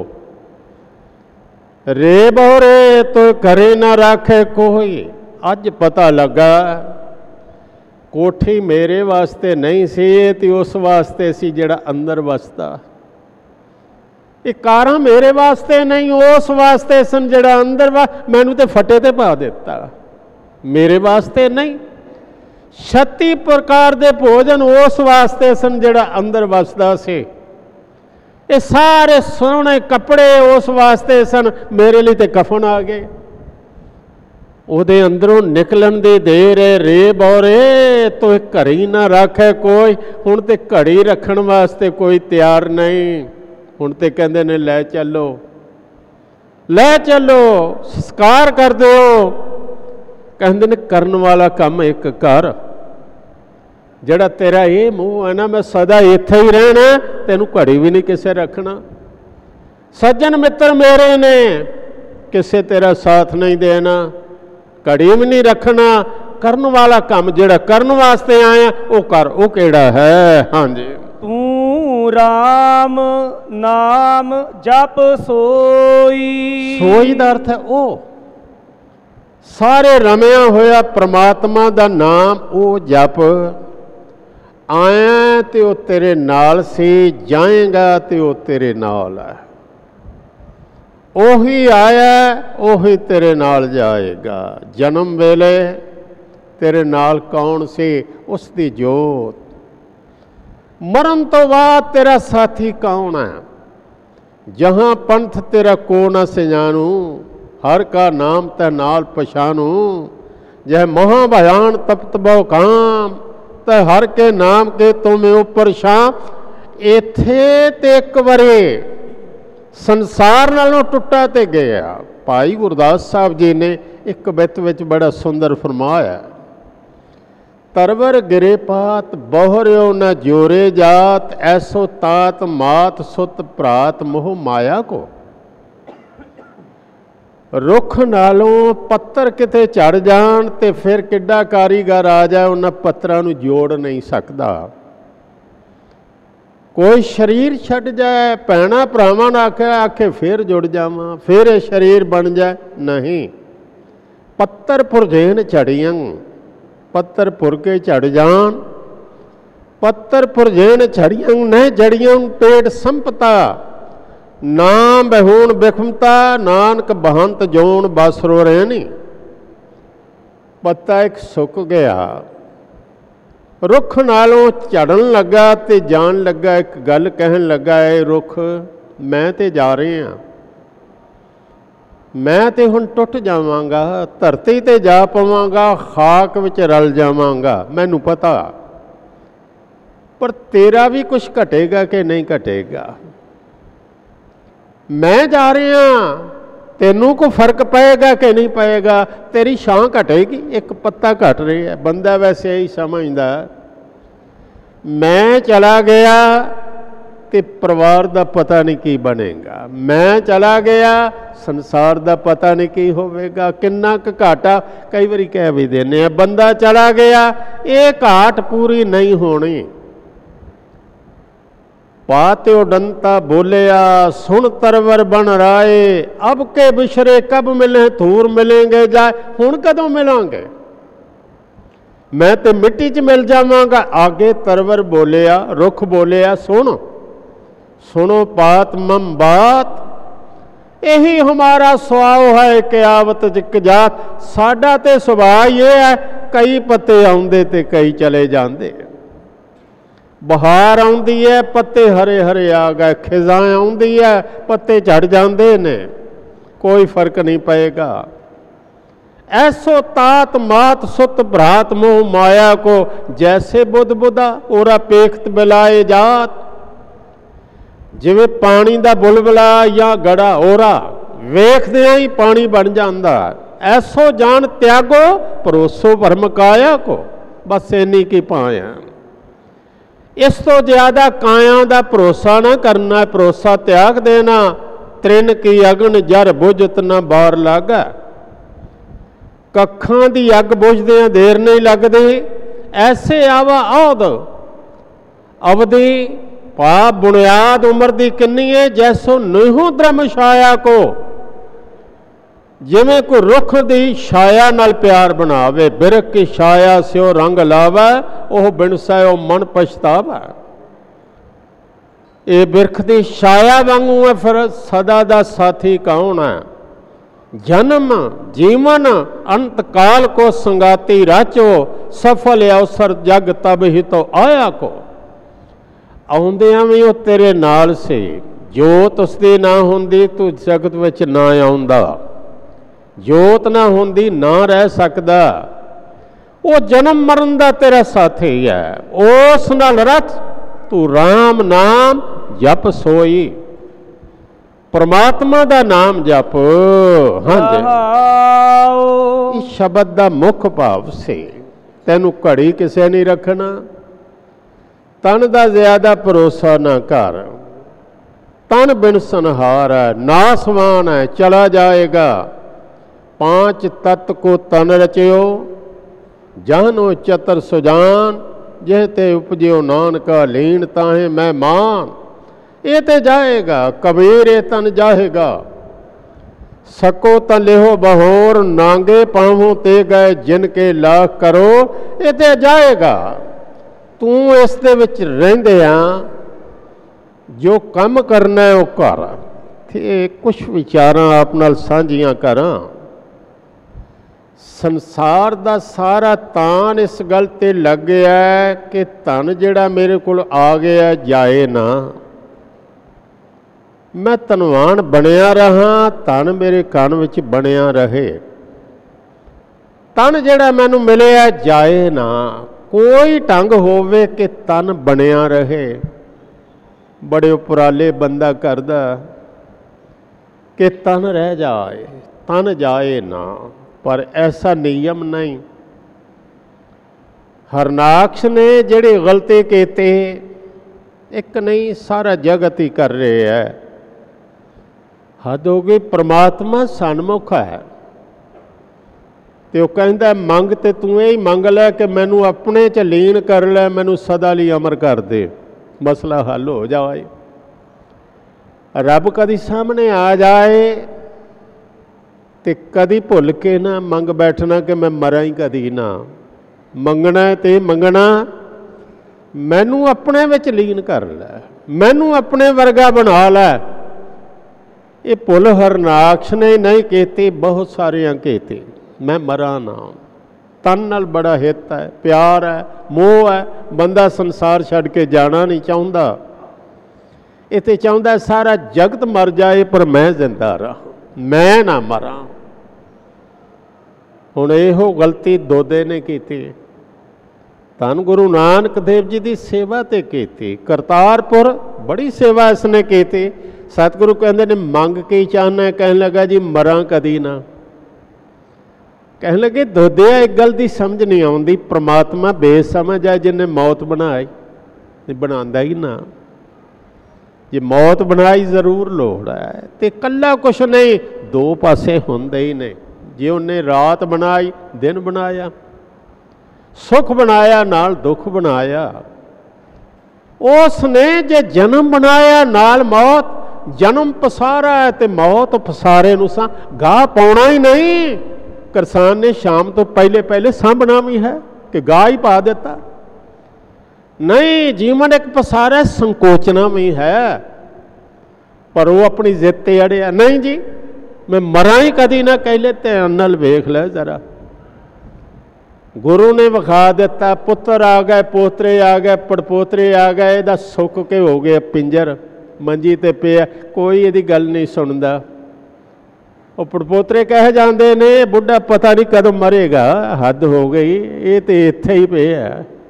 ਰੇ ਬੋਰੇ ਤੋ ਘਰੇ ਨਾ ਰੱਖੇ ਕੋਈ। ਅੱਜ ਪਤਾ ਲੱਗਾ ਕੋਠੀ ਮੇਰੇ ਵਾਸਤੇ ਨਹੀਂ ਸੀ, ਇਹ ਤੇ ਉਸ ਵਾਸਤੇ ਸੀ ਜਿਹੜਾ ਅੰਦਰ ਵਸਦਾ। ਇਹ ਕਾਰਾਂ ਮੇਰੇ ਵਾਸਤੇ ਨਹੀਂ, ਉਸ ਵਾਸਤੇ ਸਨ ਜਿਹੜਾ ਅੰਦਰ ਮੈਨੂੰ ਤੇ ਫੱਟੇ ਤੇ ਪਾ ਦਿੱਤਾ, ਮੇਰੇ ਵਾਸਤੇ ਨਹੀਂ। 36 ਪ੍ਰਕਾਰ ਦੇ ਭੋਜਨ ਉਸ ਵਾਸਤੇ ਸਨ ਜਿਹੜਾ ਅੰਦਰ ਵਸਦਾ ਸੀ। ਇਹ ਸਾਰੇ ਸੋਹਣੇ ਕੱਪੜੇ ਉਸ ਵਾਸਤੇ ਸਨ, ਮੇਰੇ ਲਈ ਤੇ ਕਫਨ ਆ ਗਏ। ਉਹਦੇ ਅੰਦਰੋਂ ਨਿਕਲਣ ਦੀ ਦੇਰ ਹੈ। ਰੇ ਬੋਰੇ ਤੋ ਘੜੀ ਨਾ ਰੱਖੇ ਕੋਈ। ਹੁਣ ਤੇ ਘੜੀ ਰੱਖਣ ਵਾਸਤੇ ਕੋਈ ਤਿਆਰ ਨਹੀਂ। ਹੁਣ ਤੇ ਕਹਿੰਦੇ ਨੇ ਲੈ ਚੱਲੋ, ਲੈ ਚੱਲੋ, ਸੰਸਕਾਰ ਕਰ ਦਿਓ। ਕਹਿੰਦੇ ਨੇ ਕਰਨ ਵਾਲਾ ਕੰਮ ਇੱਕ ਕਰ, ਜਿਹੜਾ ਤੇਰਾ ਇਹ ਮੂੰਹ ਹੈ ਨਾ ਮੈਂ ਸਦਾ ਇੱਥੇ ਹੀ ਰਹਿਣਾ, ਤੈਨੂੰ ਘੜੀ ਵੀ ਨਹੀਂ ਕਿਸੇ ਰੱਖਣਾ। ਸੱਜਣ ਮਿੱਤਰ ਮੇਰੇ ਨੇ ਕਿਸੇ ਤੇਰਾ ਸਾਥ ਨਹੀਂ ਦੇਣਾ, ਘੜੀ ਵੀ ਨਹੀਂ ਰੱਖਣਾ। ਕਰਨ ਵਾਲਾ ਕੰਮ ਜਿਹੜਾ ਕਰਨ ਵਾਸਤੇ ਆਇਆ ਉਹ ਕਰ। ਉਹ ਕਿਹੜਾ ਹੈ? ਹਾਂਜੀ, ਤੂੰ ਰਾਮ ਨਾਮ ਜਪ ਸੋਈ। ਸੋਈ ਦਾ ਅਰਥ ਹੈ ਉਹ ਸਾਰੇ ਰਮਿਆ ਹੋਇਆ ਪ੍ਰਮਾਤਮਾ ਦਾ ਨਾਮ ਉਹ ਜਪ। ਆਇਆ ਤੇ ਉਹ ਤੇਰੇ ਨਾਲ ਸੀ, ਜਾਏਗਾ ਤੇ ਉਹ ਤੇਰੇ ਨਾਲ ਹੈ। ਉਹੀ ਆਇਆ ਉਹੀ ਤੇਰੇ ਨਾਲ ਜਾਏਗਾ। ਜਨਮ ਵੇਲੇ ਤੇਰੇ ਨਾਲ ਕੌਣ ਸੀ? ਉਸ ਦੀ ਜੋਤ। ਮਰਨ ਤੋਂ ਬਾਅਦ ਤੇਰਾ ਸਾਥੀ ਕੌਣ ਹੈ? ਜਹਾਂ ਪੰਥ ਤੇਰਾ ਕੋ ਨਾ ਸਿਆਣੂ, ਹਰ ਕਾ ਨਾਮ ਤੈ ਨਾਲ ਪਛਾਣੂ। ਜਹ ਮਹਾ ਭयान ਤਪਤ ਬਹੁ ਕਾਮ, ਤੈ ਹਰ ਕੇ ਨਾਮ ਕੇ ਤੁਮ ਉੱਪਰ ਸ਼ਾਮ। ਇੱਥੇ ਤੇ ਇੱਕ ਵਾਰੀ ਸੰਸਾਰ ਨਾਲੋਂ ਟੁੱਟਾ ਤੇ ਗਿਆ। ਭਾਈ ਗੁਰਦਾਸ ਸਾਹਿਬ ਜੀ ਨੇ ਇੱਕ ਬਿੱਤ ਵਿੱਚ ਬੜਾ ਸੁੰਦਰ ਫਰਮਾਇਆ, ਤਰਵਰ ਗਿਰੇ ਪਾਤ ਬਹੁਰਿਓ ਨ ਜੋਰੇ ਜਾਤ, ਐਸੋ ਤਾਤ ਮਾਤ ਸੁਤ ਭਰਾਤ ਮੋਹ ਮਾਇਆ ਕੋ। ਰੁੱਖ ਨਾਲੋਂ ਪੱਤਰ ਕਿਤੇ ਝੜ ਜਾਣ ਤੇ ਫਿਰ ਕਿੱਡਾ ਕਾਰੀਗਰ ਆ ਜਾਏ, ਉਹਨਾਂ ਪੱਤਰਾਂ ਨੂੰ ਜੋੜ ਨਹੀਂ ਸਕਦਾ। ਕੋਈ ਸਰੀਰ ਛੱਡ ਜਾਏ, ਭੈਣਾਂ ਭਰਾਵਾਂ ਨੂੰ ਆਖੇ ਫਿਰ ਜੁੜ ਜਾਵਾਂ, ਫਿਰ ਇਹ ਸਰੀਰ ਬਣ ਜਾਏ, ਨਹੀਂ। ਪੱਤਰ ਪੁਰਜੇਨ ਝੜੀਆਂ, ਪੱਤਰ ਪੁਰ ਕੇ ਝੜ ਜਾਣ। ਪੱਤਰ ਪੁਰਜੇਨ ਝੜੀਆਂ ਨਹੀਂ ਜੜੀਆਂ ਪੇਟ ਸੰਪਤਾ। ਨਾਮ ਬਹੂਣ ਬਿਖਮਤਾ, ਨਾਨਕ ਬਹੰਤ ਜੋਨ ਬਸਰੋ ਰਹਿਣੀ। ਪੱਤਾ ਇੱਕ ਸੁੱਕ ਗਿਆ, ਰੁੱਖ ਨਾਲੋਂ ਝੜਨ ਲੱਗਾ ਤੇ ਜਾਣ ਲੱਗਾ। ਇੱਕ ਗੱਲ ਕਹਿਣ ਲੱਗਾ, ਇਹ ਰੁੱਖ ਮੈਂ ਤੇ ਜਾ ਰਿਹਾ, ਮੈਂ ਤੇ ਹੁਣ ਟੁੱਟ ਜਾਵਾਂਗਾ, ਧਰਤੀ ਤੇ ਜਾ ਪਵਾਂਗਾ, ਖਾਕ ਵਿੱਚ ਰਲ ਜਾਵਾਂਗਾ, ਮੈਨੂੰ ਪਤਾ। ਪਰ ਤੇਰਾ ਵੀ ਕੁਛ ਘਟੇਗਾ ਕਿ ਨਹੀਂ ਘਟੇਗਾ? ਮੈਂ ਜਾ ਰਿਹਾ, ਤੈਨੂੰ ਕੋਈ ਫਰਕ ਪਏਗਾ ਕਿ ਨਹੀਂ ਪਏਗਾ? ਤੇਰੀ ਛਾਂ ਘਟੇਗੀ, ਇੱਕ ਪੱਤਾ ਘਟ ਰਿਹਾ ਹੈ। ਬੰਦਾ ਵੈਸੇ ਇਹੀ ਸਮਝਦਾ ਮੈਂ ਚਲਾ ਗਿਆ ਤੇ ਪਰਿਵਾਰ ਦਾ ਪਤਾ ਨਹੀਂ ਕੀ ਬਣੇਗਾ, ਮੈਂ ਚਲਾ ਗਿਆ ਸੰਸਾਰ ਦਾ ਪਤਾ ਨਹੀਂ ਕੀ ਹੋਵੇਗਾ, ਕਿੰਨਾ ਕੁ ਘਾਟਾ। ਕਈ ਵਾਰੀ ਕਹਿ ਵੀ ਦਿੰਦੇ ਆ ਬੰਦਾ ਚਲਾ ਗਿਆ, ਇਹ ਘਾਟ ਪੂਰੀ ਨਹੀਂ ਹੋਣੀ। ਪਾਤਿਓ ਡੰਤਾ ਬੋਲਿਆ ਸੁਣ ਤਰਵਰ ਬਣ ਰਾਏ, ਅਬ ਕੇ ਬਿਸ਼ਰੇ ਕਬ ਮਿਲੇ ਧੂਰ ਮਿਲेंगे ਜਾਏ। ਹੁਣ ਕਦੋਂ ਮਿਲਾਂਗੇ? ਮੈਂ ਤੇ ਮਿੱਟੀ 'ਚ ਮਿਲ ਜਾਵਾਂਗਾ। ਆਗੇ ਤਰਵਰ ਬੋਲਿਆ, ਰੁੱਖ ਬੋਲਿਆ ਸੁਣ, ਸੁਣੋ ਪਾਤ ਮਮ ਬਾਤ, ਇਹੀ ਹਮਾਰਾ ਸੁਭਾਅ ਹੈ ਕਿ ਆਵਤ ਜਿਕ ਜਾਤ। ਸਾਡਾ ਤੇ ਸੁਭਾਅ ਇਹ ਹੈ, ਕਈ ਪੱਤੇ ਆਉਂਦੇ ਤੇ ਕਈ ਚਲੇ ਜਾਂਦੇ। ਬਹਾਰ ਆਉਂਦੀ ਹੈ ਪੱਤੇ ਹਰੇ ਹਰੇ ਆ ਗਏ, ਖਿਜ਼ਾਂ ਆਉਂਦੀ ਹੈ ਪੱਤੇ ਝੜ ਜਾਂਦੇ ਨੇ, ਕੋਈ ਫਰਕ ਨਹੀਂ ਪਏਗਾ। ਐਸੋ ਤਾਤ ਮਾਤ ਸੁਤ ਭਰਾਤ ਮੋਹ ਮਾਇਆ ਕੋ, ਜੈਸੇ ਬੁੱਧ ਬੁੱਧਾ ਔਰਾ ਪੇਖਤ ਬਿਲਾਏ ਜਾਤ। ਜਿਵੇਂ ਪਾਣੀ ਦਾ ਬੁਲਬੁਲਾ ਜਾਂ ਗੜਾ ਔਰਾ ਵੇਖਦਿਆਂ ਹੀ ਪਾਣੀ ਬਣ ਜਾਂਦਾ। ਐਸੋ ਜਾਣ ਤਿਆਗੋ ਪਰੋਸੋ ਭਰਮ ਕਾਇਆ ਕੋ, ਬਸ ਇੰਨੀ ਕੀ ਪਾਇਆ। ਇਸ ਤੋਂ ਜ਼ਿਆਦਾ ਕਾਇਆ ਦਾ ਭਰੋਸਾ ਨਾ ਕਰਨਾ, ਭਰੋਸਾ ਤਿਆਗ ਦੇਣਾ। ਤ੍ਰਿਨ ਕੀ ਅਗਨ ਜਰ ਬੁਝਤ ਨਾ ਬਾਰ ਲਾਗਾ। ਕੱਖਾਂ ਦੀ ਅੱਗ ਬੁਝਦਿਆਂ ਦੇਰ ਨਹੀਂ ਲੱਗਦੀ, ਐਸੇ ਆਵਾ ਔਦ ਅਵਧੀ ਪਾ ਬੁਨਿਆਦ ਉਮਰ ਦੀ ਕਿੰਨੀ ਹੈ, ਜੈਸੋ ਨਿਹੂ ਧਰਮ ਛਾਇਆ ਕੋ, ਜਿਵੇਂ ਕੋਈ ਰੁੱਖ ਦੀ ਛਾਇਆ ਨਾਲ ਪਿਆਰ ਬਣਾਵੇ, ਬਿਰਖ ਕੀ ਛਾਇਆ ਸਿਓ ਰੰਗ ਲਾਵੇ, ਉਹ ਬਿਨਸੈ ਮਨ ਪਛਤਾਵਾ। ਇਹ ਬਿਰਖ ਦੀ ਛਾਇਆ ਵਾਂਗੂ ਹੈ, ਫਿਰ ਸਦਾ ਦਾ ਸਾਥੀ ਕੌਣ ਹੈ? ਜਨਮ ਜੀਵਨ ਅੰਤ ਕਾਲ ਕੋ ਸੰਗਾਤੀ ਰਾਚੋ, ਸਫਲ ਅਵਸਰ ਜਗ ਤਬ ਹੀ ਤੋ ਆਇਆ ਕੋ। ਆਉਂਦਿਆਂ ਵੀ ਉਹ ਤੇਰੇ ਨਾਲ ਸੀ, ਜੋਤ ਉਸਦੀ ਨਾ ਹੁੰਦੀ ਤੂੰ ਜਗਤ ਵਿੱਚ ਨਾ ਆਉਂਦਾ, ਜੋਤ ਨਾ ਹੁੰਦੀ ਨਾ ਰਹਿ ਸਕਦਾ। ਉਹ ਜਨਮ ਮਰਨ ਦਾ ਤੇਰਾ ਸਾਥੀ ਹੈ, ਉਸ ਨਾਲ ਰਚ ਤੂੰ ਰਾਮ ਨਾਮ ਜਪ ਸੋਈ। ਪਰਮਾਤਮਾ ਦਾ ਨਾਮ ਜਪ। ਹਾਂਜੀ, ਇਸ ਸ਼ਬਦ ਦਾ ਮੁੱਖ ਭਾਵ ਸੀ, ਤੈਨੂੰ ਘੜੀ ਕਿਸੇ ਨਹੀਂ ਰੱਖਣਾ, ਤਨ ਦਾ ਜ਼ਿਆਦਾ ਭਰੋਸਾ ਨਾ ਕਰ, ਤਨ ਬਿਨ ਸੰਹਾਰ ਹੈ, ਨਾਸਵਾਨ ਹੈ, ਚਲਾ ਜਾਏਗਾ। पांच तत्त को तन रचयो, जानो चतर सुजान, जह ते उपजो नानका लीन ताहे मैं मान। ये ते जाएगा, कबीर ये तन जाएगा। सको तन लिहो बहोर, नांगे पाहों ते गए जिनके लाख करो। ये ते जाएगा, तू इस दे विच रहिंदे आ, जो काम करना है वो कर। ते कुछ विचारां आप नाल सांझियां करां। संसार दा सारा तान इस गल ते लग गया है कि धन जिहड़ा मेरे कोल आ गया जाए ना, मैं धनवान बनिया रहा, धन मेरे कान विच बनिया रहे। धन जिहड़ा मैनू मिलिया जाए ना, कोई ढंग होवे कि धन बनिया रहे। बड़े उपराले बंदा करदा कि धन रह जाए, धन जाए ना, पर ऐसा नियम नहीं। हरनाक्ष ने जेड़े गलती कीते, एक नहीं सारा जगत ही कर रहे है। हद हो गई, परमात्मा सन्मुख है तो कहता मंग ते तू यही मंग लै कि मैनू अपने च लीन कर लै, मैनू सदा लई अमर कर दे, मसला हल हो जाए। रब कदी सामने आ जाए ते कदी भुल के ना मंग बैठना कि मैं मरा ही कदी ना। मंगना है ते मंगना मैनू अपने विच लीन कर लै, मैनू अपने वर्गा बना लै। ये भुल हरनाक्ष ने नहीं कीती, बहुत सारियां कीती। मैं मरा ना, तन नाल बड़ा हित है, प्यार है, मोह है, बंदा संसार छड़ के जाना नहीं चाहता। इत्थे चाहता सारा जगत मर जाए पर मैं जिंदा रहा, मैं ना मरा। हुण इहो गलती दोदे ने की, धन गुरु नानक देव जी की सेवा ते की। करतारपुर बड़ी सेवा इसने की। सतगुरु कहते ने मंग के चाहना, कहने लगा जी मरा कदी ना। कहने लगे दोदिया एक गल की समझ नहीं आती, परमात्मा बेसमझ है, जिन्हें मौत बनाई बनांदा ही ना। जे मौत बनाई जरूर लोड़ है, तो कला कुछ नहीं, दो पासे होंदे ही ने। जे उन्हें रात बनाई, दिन बनाया, सुख बनाया नाल दुख बनाया। उसने जे जन्म बनाया नाल मौत, जन्म पसारा है तो मौत पसारे नूं सा गाह पाउणा ही नहीं। किसान ने शाम तो पहले पहले सांभना भी है कि गाह ही पा दिता। नहीं, जीवन एक पसारा संकोचना भी है, पर वो अपनी जिद ते अड़िया नहीं जी मैं मरा ही कदी ना। कह ले ध्यान नाल वेख लै जरा, गुरु ने विखा दिता, पुत्र आ गए, पोतरे आ गए, पड़पोतरे आ गए, इहदा सुक के हो गया पिंजर, मंजी ते पिया, कोई इहदी गल नहीं सुनदा। वो पड़पोतरे कह जाते ने बुढ़ा पता नहीं कदों मरेगा, हद हो गई, ये तो इत्थे ही पिया।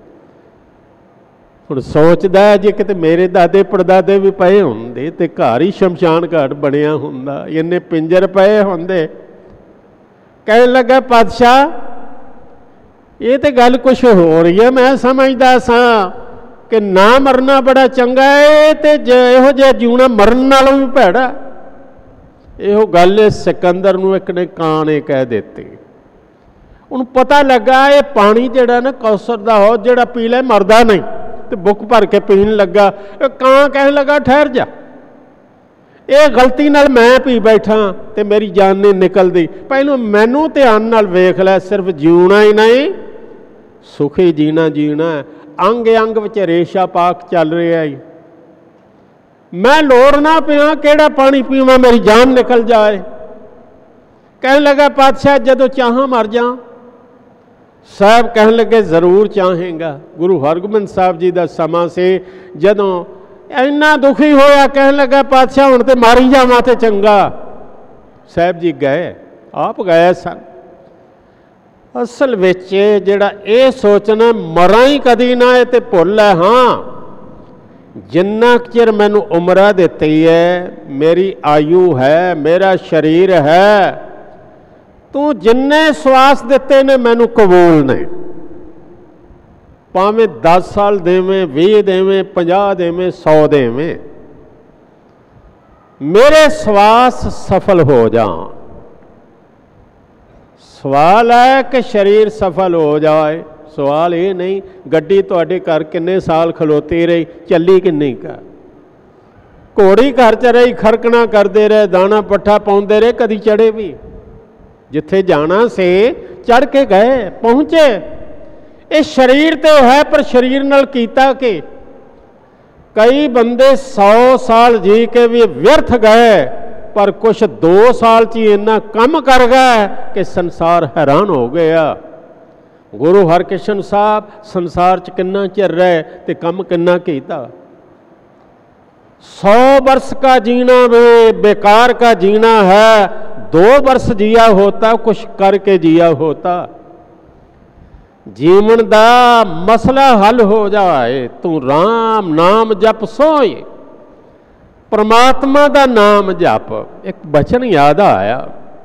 हुण सोचदा जे किते मेरे दादे पड़दादे भी पए हुंदे ते घर ही शमशान घाट बनिया हुंदा, इन्ने पिंजर पए हुंदे। कहने लगा पातशाह ये तो गल कुछ हो रही है, मैं समझदा सा कि ना मरना बड़ा चंगा है, ते इहो जिहा जीवना मरन नालों भी भैड़ा। इहो गल सिकंदर नूं एक ने कां ने कह दित्ती। ਉਹਨੂੰ ਪਤਾ ਲੱਗਾ ਇਹ ਪਾਣੀ ਜਿਹੜਾ ਨਾ ਕੌਸਰ ਦਾ ਹੋ, ਜਿਹੜਾ ਪੀ ਲੈ ਮਰਦਾ ਨਹੀਂ, ਤੇ ਬੁੱਕ ਭਰ ਕੇ ਪੀਣ ਲੱਗਾ। ਕਾਂ ਕਹਿਣ ਲੱਗਾ ਠਹਿਰ ਜਾ, ਇਹ ਗਲਤੀ ਨਾਲ ਮੈਂ ਪੀ ਬੈਠਾ ਤੇ ਮੇਰੀ ਜਾਨ ਨਹੀਂ ਨਿਕਲਦੀ, ਪਹਿਲਾਂ ਮੈਨੂੰ ਧਿਆਨ ਨਾਲ ਵੇਖ ਲੈ, ਸਿਰਫ ਜਿਉਣਾ ਹੀ ਨਹੀਂ ਸੁਖੀ ਜੀਣਾ ਜੀਣਾ, ਅੰਗ ਅੰਗ ਵਿੱਚ ਰੇਸ਼ਾ ਪਾਕ ਚੱਲ ਰਿਹਾ ਈ, ਮੈਂ ਲੋੜ ਨਾ ਪਿਆ ਕਿਹੜਾ ਪਾਣੀ ਪੀਵਾਂ ਮੇਰੀ ਜਾਨ ਨਿਕਲ ਜਾਏ। ਕਹਿਣ ਲੱਗਾ ਪਾਤਸ਼ਾਹ ਜਦੋਂ ਚਾਹਾਂ ਮਰ ਜਾ। ਸਾਹਿਬ ਕਹਿਣ ਲੱਗੇ ਜ਼ਰੂਰ ਚਾਹੇਗਾ। ਗੁਰੂ ਹਰਗੋਬਿੰਦ ਸਾਹਿਬ ਜੀ ਦਾ ਸਮਾਂ ਸੀ ਜਦੋਂ ਇੰਨਾ ਦੁਖੀ ਹੋਇਆ, ਕਹਿਣ ਲੱਗਾ ਪਾਤਸ਼ਾਹ ਹੁਣ ਤੇ ਮਾਰੀ ਜਾਵਾਂ ਤੇ ਚੰਗਾ। ਸਾਹਿਬ ਜੀ ਗਏ, ਆਪ ਗਏ ਸਨ। ਅਸਲ ਵਿੱਚ ਜਿਹੜਾ ਇਹ ਸੋਚਣਾ ਮਰਾਂ ਹੀ ਕਦੀ ਨਾ, ਇਹ ਤੇ ਭੁੱਲ ਹੈ। ਹਾਂ, ਜਿੰਨਾ ਚਿਰ ਮੈਨੂੰ ਉਮਰਾਂ ਦਿੱਤੀ ਹੈ, ਮੇਰੀ ਆਯੂ ਹੈ, ਮੇਰਾ ਸਰੀਰ ਹੈ, ਤੂੰ ਜਿੰਨੇ ਸਵਾਸ ਦਿੱਤੇ ਨੇ ਮੈਨੂੰ ਕਬੂਲ ਨੇ, ਭਾਵੇਂ 10 ਸਾਲ ਦੇਵੇਂ, 20 ਦੇਵੇਂ, 50 ਦੇਵੇਂ, 100 ਦੇਵੇਂ, ਮੇਰੇ ਸਵਾਸ ਸਫਲ ਹੋ ਜਾਣ। ਸਵਾਲ ਹੈ ਕਿ ਸਰੀਰ ਸਫਲ ਹੋ ਜਾਏ, ਸਵਾਲ ਇਹ ਨਹੀਂ ਗੱਡੀ ਤੁਹਾਡੇ ਘਰ ਕਿੰਨੇ ਸਾਲ ਖਲੋਤੀ ਰਹੀ, ਚੱਲੀ ਕਿੰਨੀ ਕਾ। ਘੋੜੀ ਘਰ 'ਚ ਰਹੀ, ਖਰਕਣਾ ਕਰਦੇ ਰਹੇ, ਦਾਣਾ ਪੱਠਾ ਪਾਉਂਦੇ ਰਹੇ, ਕਦੀ ਚੜੇ ਵੀ। ਜਿੱਥੇ ਜਾਣਾ ਸੀ ਚੜ ਕੇ ਗਏ, ਪਹੁੰਚੇ। ਇਹ ਸਰੀਰ ਤੇ ਹੈ, ਪਰ ਸਰੀਰ ਨਾਲ ਕੀਤਾ ਕਿ ਕਈ ਬੰਦੇ 100 ਸਾਲ ਜੀ ਕੇ ਵੀ ਵਿਅਰਥ ਗਏ, ਪਰ ਕੁਛ 2 ਸਾਲ 'ਚ ਹੀ ਇੰਨਾ ਕੰਮ ਕਰ ਗਏ ਕਿ ਸੰਸਾਰ ਹੈਰਾਨ ਹੋ ਗਿਆ। ਗੁਰੂ ਹਰਕ੍ਰਿਸ਼ਨ ਸਾਹਿਬ ਸੰਸਾਰ 'ਚ ਕਿੰਨਾ ਚਿਰ ਰਹੇ ਤੇ ਕੰਮ ਕਿੰਨਾ ਕੀਤਾ। 100 वर्ष का जीना भी बेकार का जीना है, 2 वर्ष जिया होता कुछ करके जिया होता। जीवन दा मसला हल हो जाए, तू राम नाम जप सोए, परमात्मा दा नाम जप। एक बचन याद आया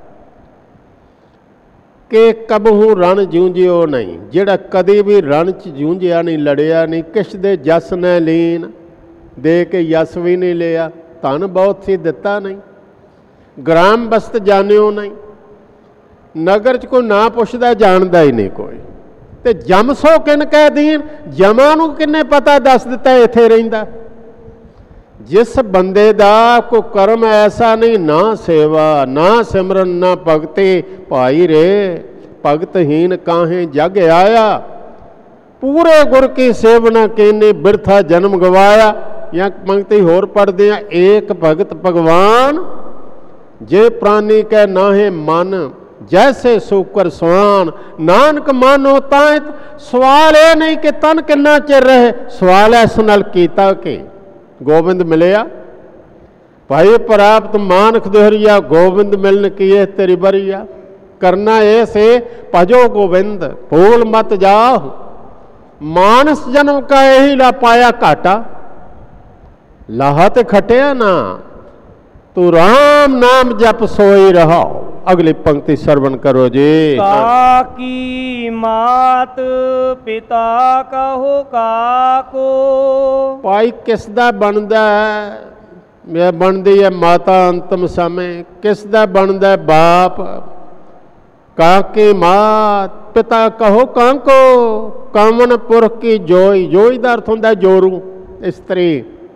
कि कबहू रण जूंझियो नहीं, जिहड़ा कदी भी रण च जूंझिया नहीं, लड़िया नहीं, किस दे जस ने लीन, दे के यस भी नहीं लिया, धन बहुत सी दिता नहीं, ग्राम बस्त जानियो नहीं, नगर च कोई ना पुछदा जानदा ही नहीं कोई, ते जम सो किन कह दीन, जमा नूं किन्ने पता दस दिता इत्थे रहिंदा। जिस बंदे दा कोई कर्म ऐसा नहीं, ना सेवा ना सिमरन ना भगति, भाई रे भगतहीन काहे जग आया, पूरे गुर की सेवना केने बिरथा जन्म गवाया। या पंक्ति होर पढ़ते हैं, एक भगत भगवान जे प्राणी कै नाहे मन, जैसे सूकर स्वान, नानक मानो तांत। सवाल ये नहीं कि तन किन्ना चिर रहे, सवाल इस नाल कीता कि गोबिंद मिलिया। भाई प्राप्त मानक दोहरिया, गोबिंद मिलन की है तेरी बरिया। करना ये से भजो गोबिंद, भूल मत जाओ, मानस जन्म का यही ला पाया घाटा, लाहा ते खटिया ना, तू राम नाम जप सोई रहा। अगली पंक्ति श्रवण करो जी। काकी मात पिता कहो काको, भाई किसदा बनदा है, मैं बनदी है माता अंतिम समय, किसदा बनदा है बाप। काकी मात पिता कहो कांको, कामन पुरख की जोई, जोई दा अर्थ हुंदा जोरू इस्त्री।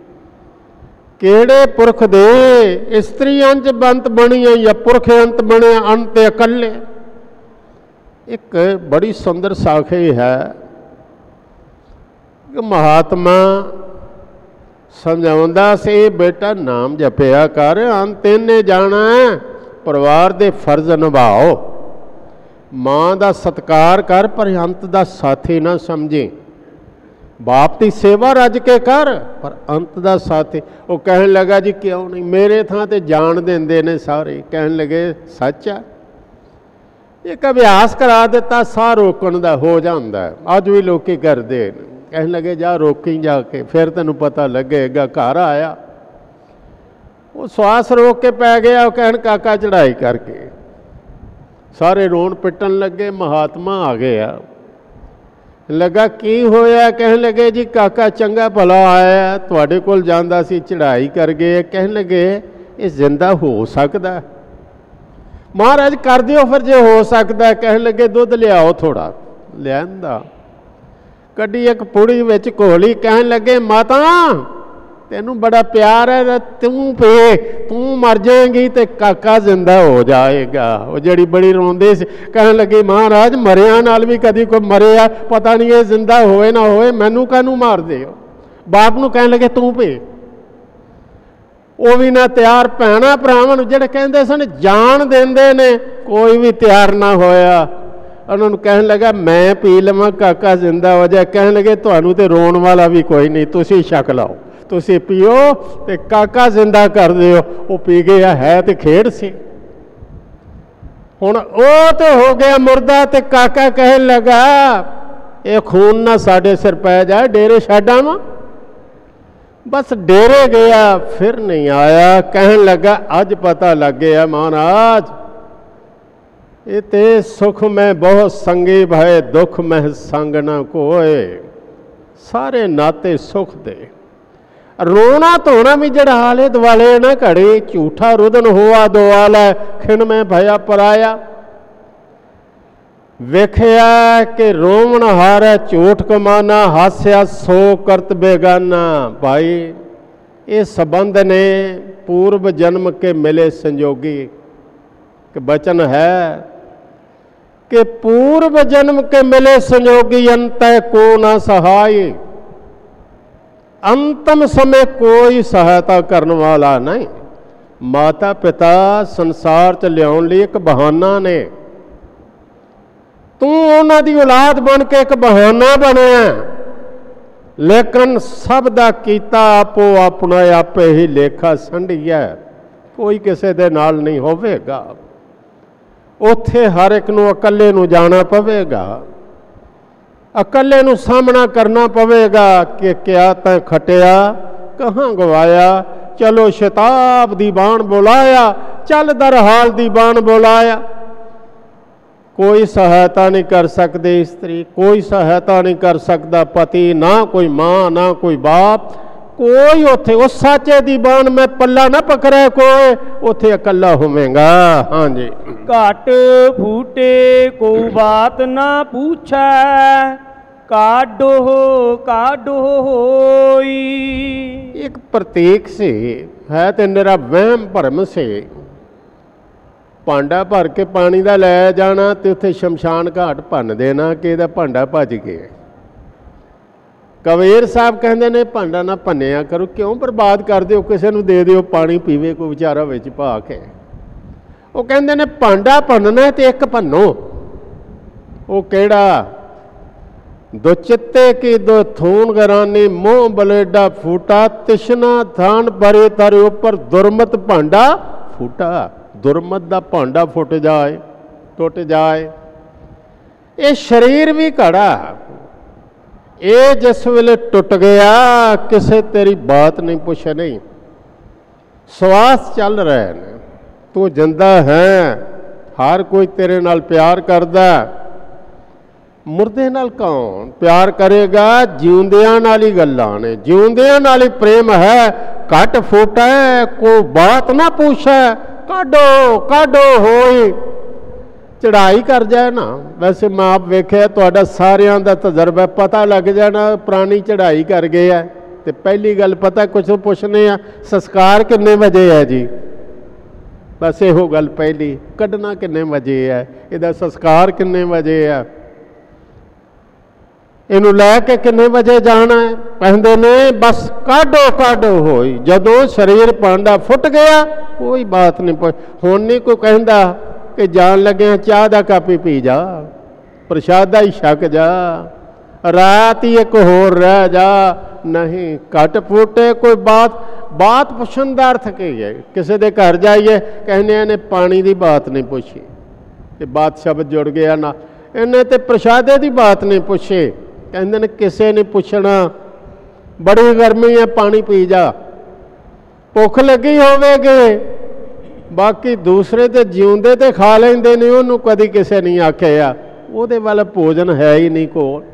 ਕਿਹੜੇ ਪੁਰਖ ਦੇ ਇਸਤਰੀ ਅੰਜ ਬੰਤ ਬਣੀ ਹੈ ਜਾਂ ਪੁਰਖ ਅੰਤ ਬਣੇ, ਅੰਤ ਇਕੱਲੇ। ਇੱਕ ਬੜੀ ਸੁੰਦਰ ਸਾਖੀ ਹੈ ਕਿ ਮਹਾਤਮਾ ਸਮਝਾਉਂਦਾ ਸੀ, ਬੇਟਾ ਨਾਮ ਜਪਿਆ ਕਰ, ਅੰਤ ਇਹਨੇ ਜਾਣਾ, ਪਰਿਵਾਰ ਦੇ ਫਰਜ਼ ਨਿਭਾਓ, ਮਾਂ ਦਾ ਸਤਿਕਾਰ ਕਰ, ਪਰ ਅੰਤ ਦਾ ਸਾਥੀ ਨਾ ਸਮਝੇ। बाप की सेवा रज के कर, पर अंत का साथी। वो कहन लगा जी क्यों नहीं, मेरे थां ते जान देंदे ने सारे। कहन लगे सच है, एक अभ्यास करा दिता, साह रोकण दा हो जांदा है, अज भी लोग करते हैं। कहन लगे जा रोकी जाके, फिर तैनूं पता लगेगा। घर आया, वो श्वास रोक के पै गया। कहन काका चढ़ाई करके, सारे रोन पिटन लगे। महात्मा आ गया, लगा की होया। कहन लगे जी काका चंगा भला आया, तुहाडे कोल जांदा सी, चढ़ाई कर गए। कहन लगे ये जिंदा हो सकदा, महाराज कर दियो फिर जे हो सकता है। कहन लगे दुध लियाओ थोड़ा, लियांदा, कड्डी एक पुड़ी विच घोली, कहन लगे माता तेनू बड़ा प्यार है, तू पे, तू मर जाएगी तो काका जिंदा हो जाएगा। वो जड़ी बड़ी रोंदी सी, कहन लगी महाराज मरिया नाल भी कदी कोई मरिया, पता नहीं है जिंदा होए ना होए, मैनू कानू मार दिओ। बाप नू कहन लगे तू पे, वो भी ना तैयार। भैणां भरावां नूं जिहड़े कहंदे सन जान देंदे ने, कोई भी तैयार ना होया। उन्होंने कहन लगा मैं पी लवां काका जिंदा हो जाए। कहन लगे तुहानू ते रोण वाला भी कोई नहीं, तुसीं छक लाओ, तुसीं पीओ ते काका जिंदा कर दिओ। वो पी गया, है तो खेड़ सी। हुण वो तो हो गया मुर्दा, ते काका कहन लगा ये खून ना साडे सिर पै जाए, डेरे छड्ड आवां। बस डेरे गया, फिर नहीं आया। कहन लगा अज पता लग गया महाराज, इते सुख में बहुत संगी भय, दुख में संग न कोए। सारे नाते सुख दे, रोना धोना भी जड़ा आले दुआले ना घड़े, झूठा रुदन होआ दुआला, खिन में भया पराया। वेखिया कि रोवण हारै झूठ कमाना, हास्या सो करत बेगाना। भाई ये संबंध ने पूर्व जन्म के मिले संजोगी, कि वचन है कि पूर्व जन्म के मिले संजोगी, अंत को ना सहाय। अंतिम समय कोई सहायता करने वाला नहीं। माता पिता संसार च लियाउण लई एक बहाना ने, तू उन्हां दी औलाद बन के एक बहाना बनया, लेकिन सब दा कीता आपो अपना आपे ही लेखा संढिया। कोई किसी दे नाल नहीं होवेगा, उत्थे हर एक नूं अकल्ले नूं जाना पवेगा, अकल्ले नूं सामना करना पवेगा कि क्या तैं खटिया कहाँ गवाया। चलो शताब दी बाण बुलाया, चल दर हाल दी बाण बुलाया। कोई सहायता नहीं कर सकती स्त्री, कोई सहायता नहीं कर सकता पति, ना कोई माँ ना कोई बाप, कोई उथे उस साचे दी बाण में पल्ला ना पकड़े, कोई उथे अकल्ला होवेगा। हाँ जी। घट फूटे को बात ना पूछै, काडो काडो होई। एक प्रतीक से है तो निरा वहम भरम से। भांडा भर के पानी का लै जाना तो उत्थे शमशान घाट भन देना कि इहदा भांडा भज गया। कबीर साहब कहते ने भांडा ना भन्निया करो, क्यों बर्बाद कर दिओ, किसी नूं दे दिओ पानी पीवे कोई बेचारा विच पा के। वो कहते ने भांडा भनना तो एक भन्नो, वो केड़ा दो चित्ते की दो थून गरानी, मोह बलेडा फूटा, तिशना थान परे तारे उपर, दुरमत भांडा फूटा। दुरमत दा भांडा फुट जाए टुट जाए। ये शरीर भी घड़ा, ये जिस वेले टुट गया किसे तेरी बात नहीं पूछे नहीं। श्वास चल रहे हैं, तू जिंदा है, हर कोई तेरे नाल प्यार करदा। मुर्दे नाल कौन प्यार करेगा? जिउंदियां नाल ही गल्लां ने, जिउंदियां नाल ही प्रेम है। घट फूटा है कोई बात ना पूछे, काडो काडो होई। चढ़ाई कर जाए ना, वैसे मैं आप वेख्या तुहाडा सारियां दा तजर्बा, पता लग जाना पुरानी चढ़ाई कर गया तो पहली गल पता कुछ पुछने आ संस्कार किन्ने बजे है जी, बस यो गल पहली। कढ़ना किन्ने बजे है, इहदा संस्कार किन्ने बजे है, इनू लैके किन्ने बजे जाना है। कहते ने बस काडो काडो होई। जदों शरीर भांडा फुट गया कोई बात नहीं पुछ। हुण नहीं कोई कहंदा कि जान लगे चाह दा कप ही पी जा, प्रशादा ही छक जा, रात ही एक होर रह जा। नहीं, घट फूटे कोई बात पुछण दा अर्थ की है? किसी दे घर जाइए कहने ने पानी की बात नहीं पूछी, कि बात शब्द जुड़ गया ना, इन्हें तो प्रशादे की बात नहीं पूछी। कहते ने किसे नहीं पूछना, बड़ी गर्मी है पानी पी जा, भुख लगी होवेगी। बाकी दूसरे तो जिउंदे तो खा लेंदे ने, उन्होंने कदी किसे नहीं आख्या उहदे वाल भोजन है ही नहीं कोल।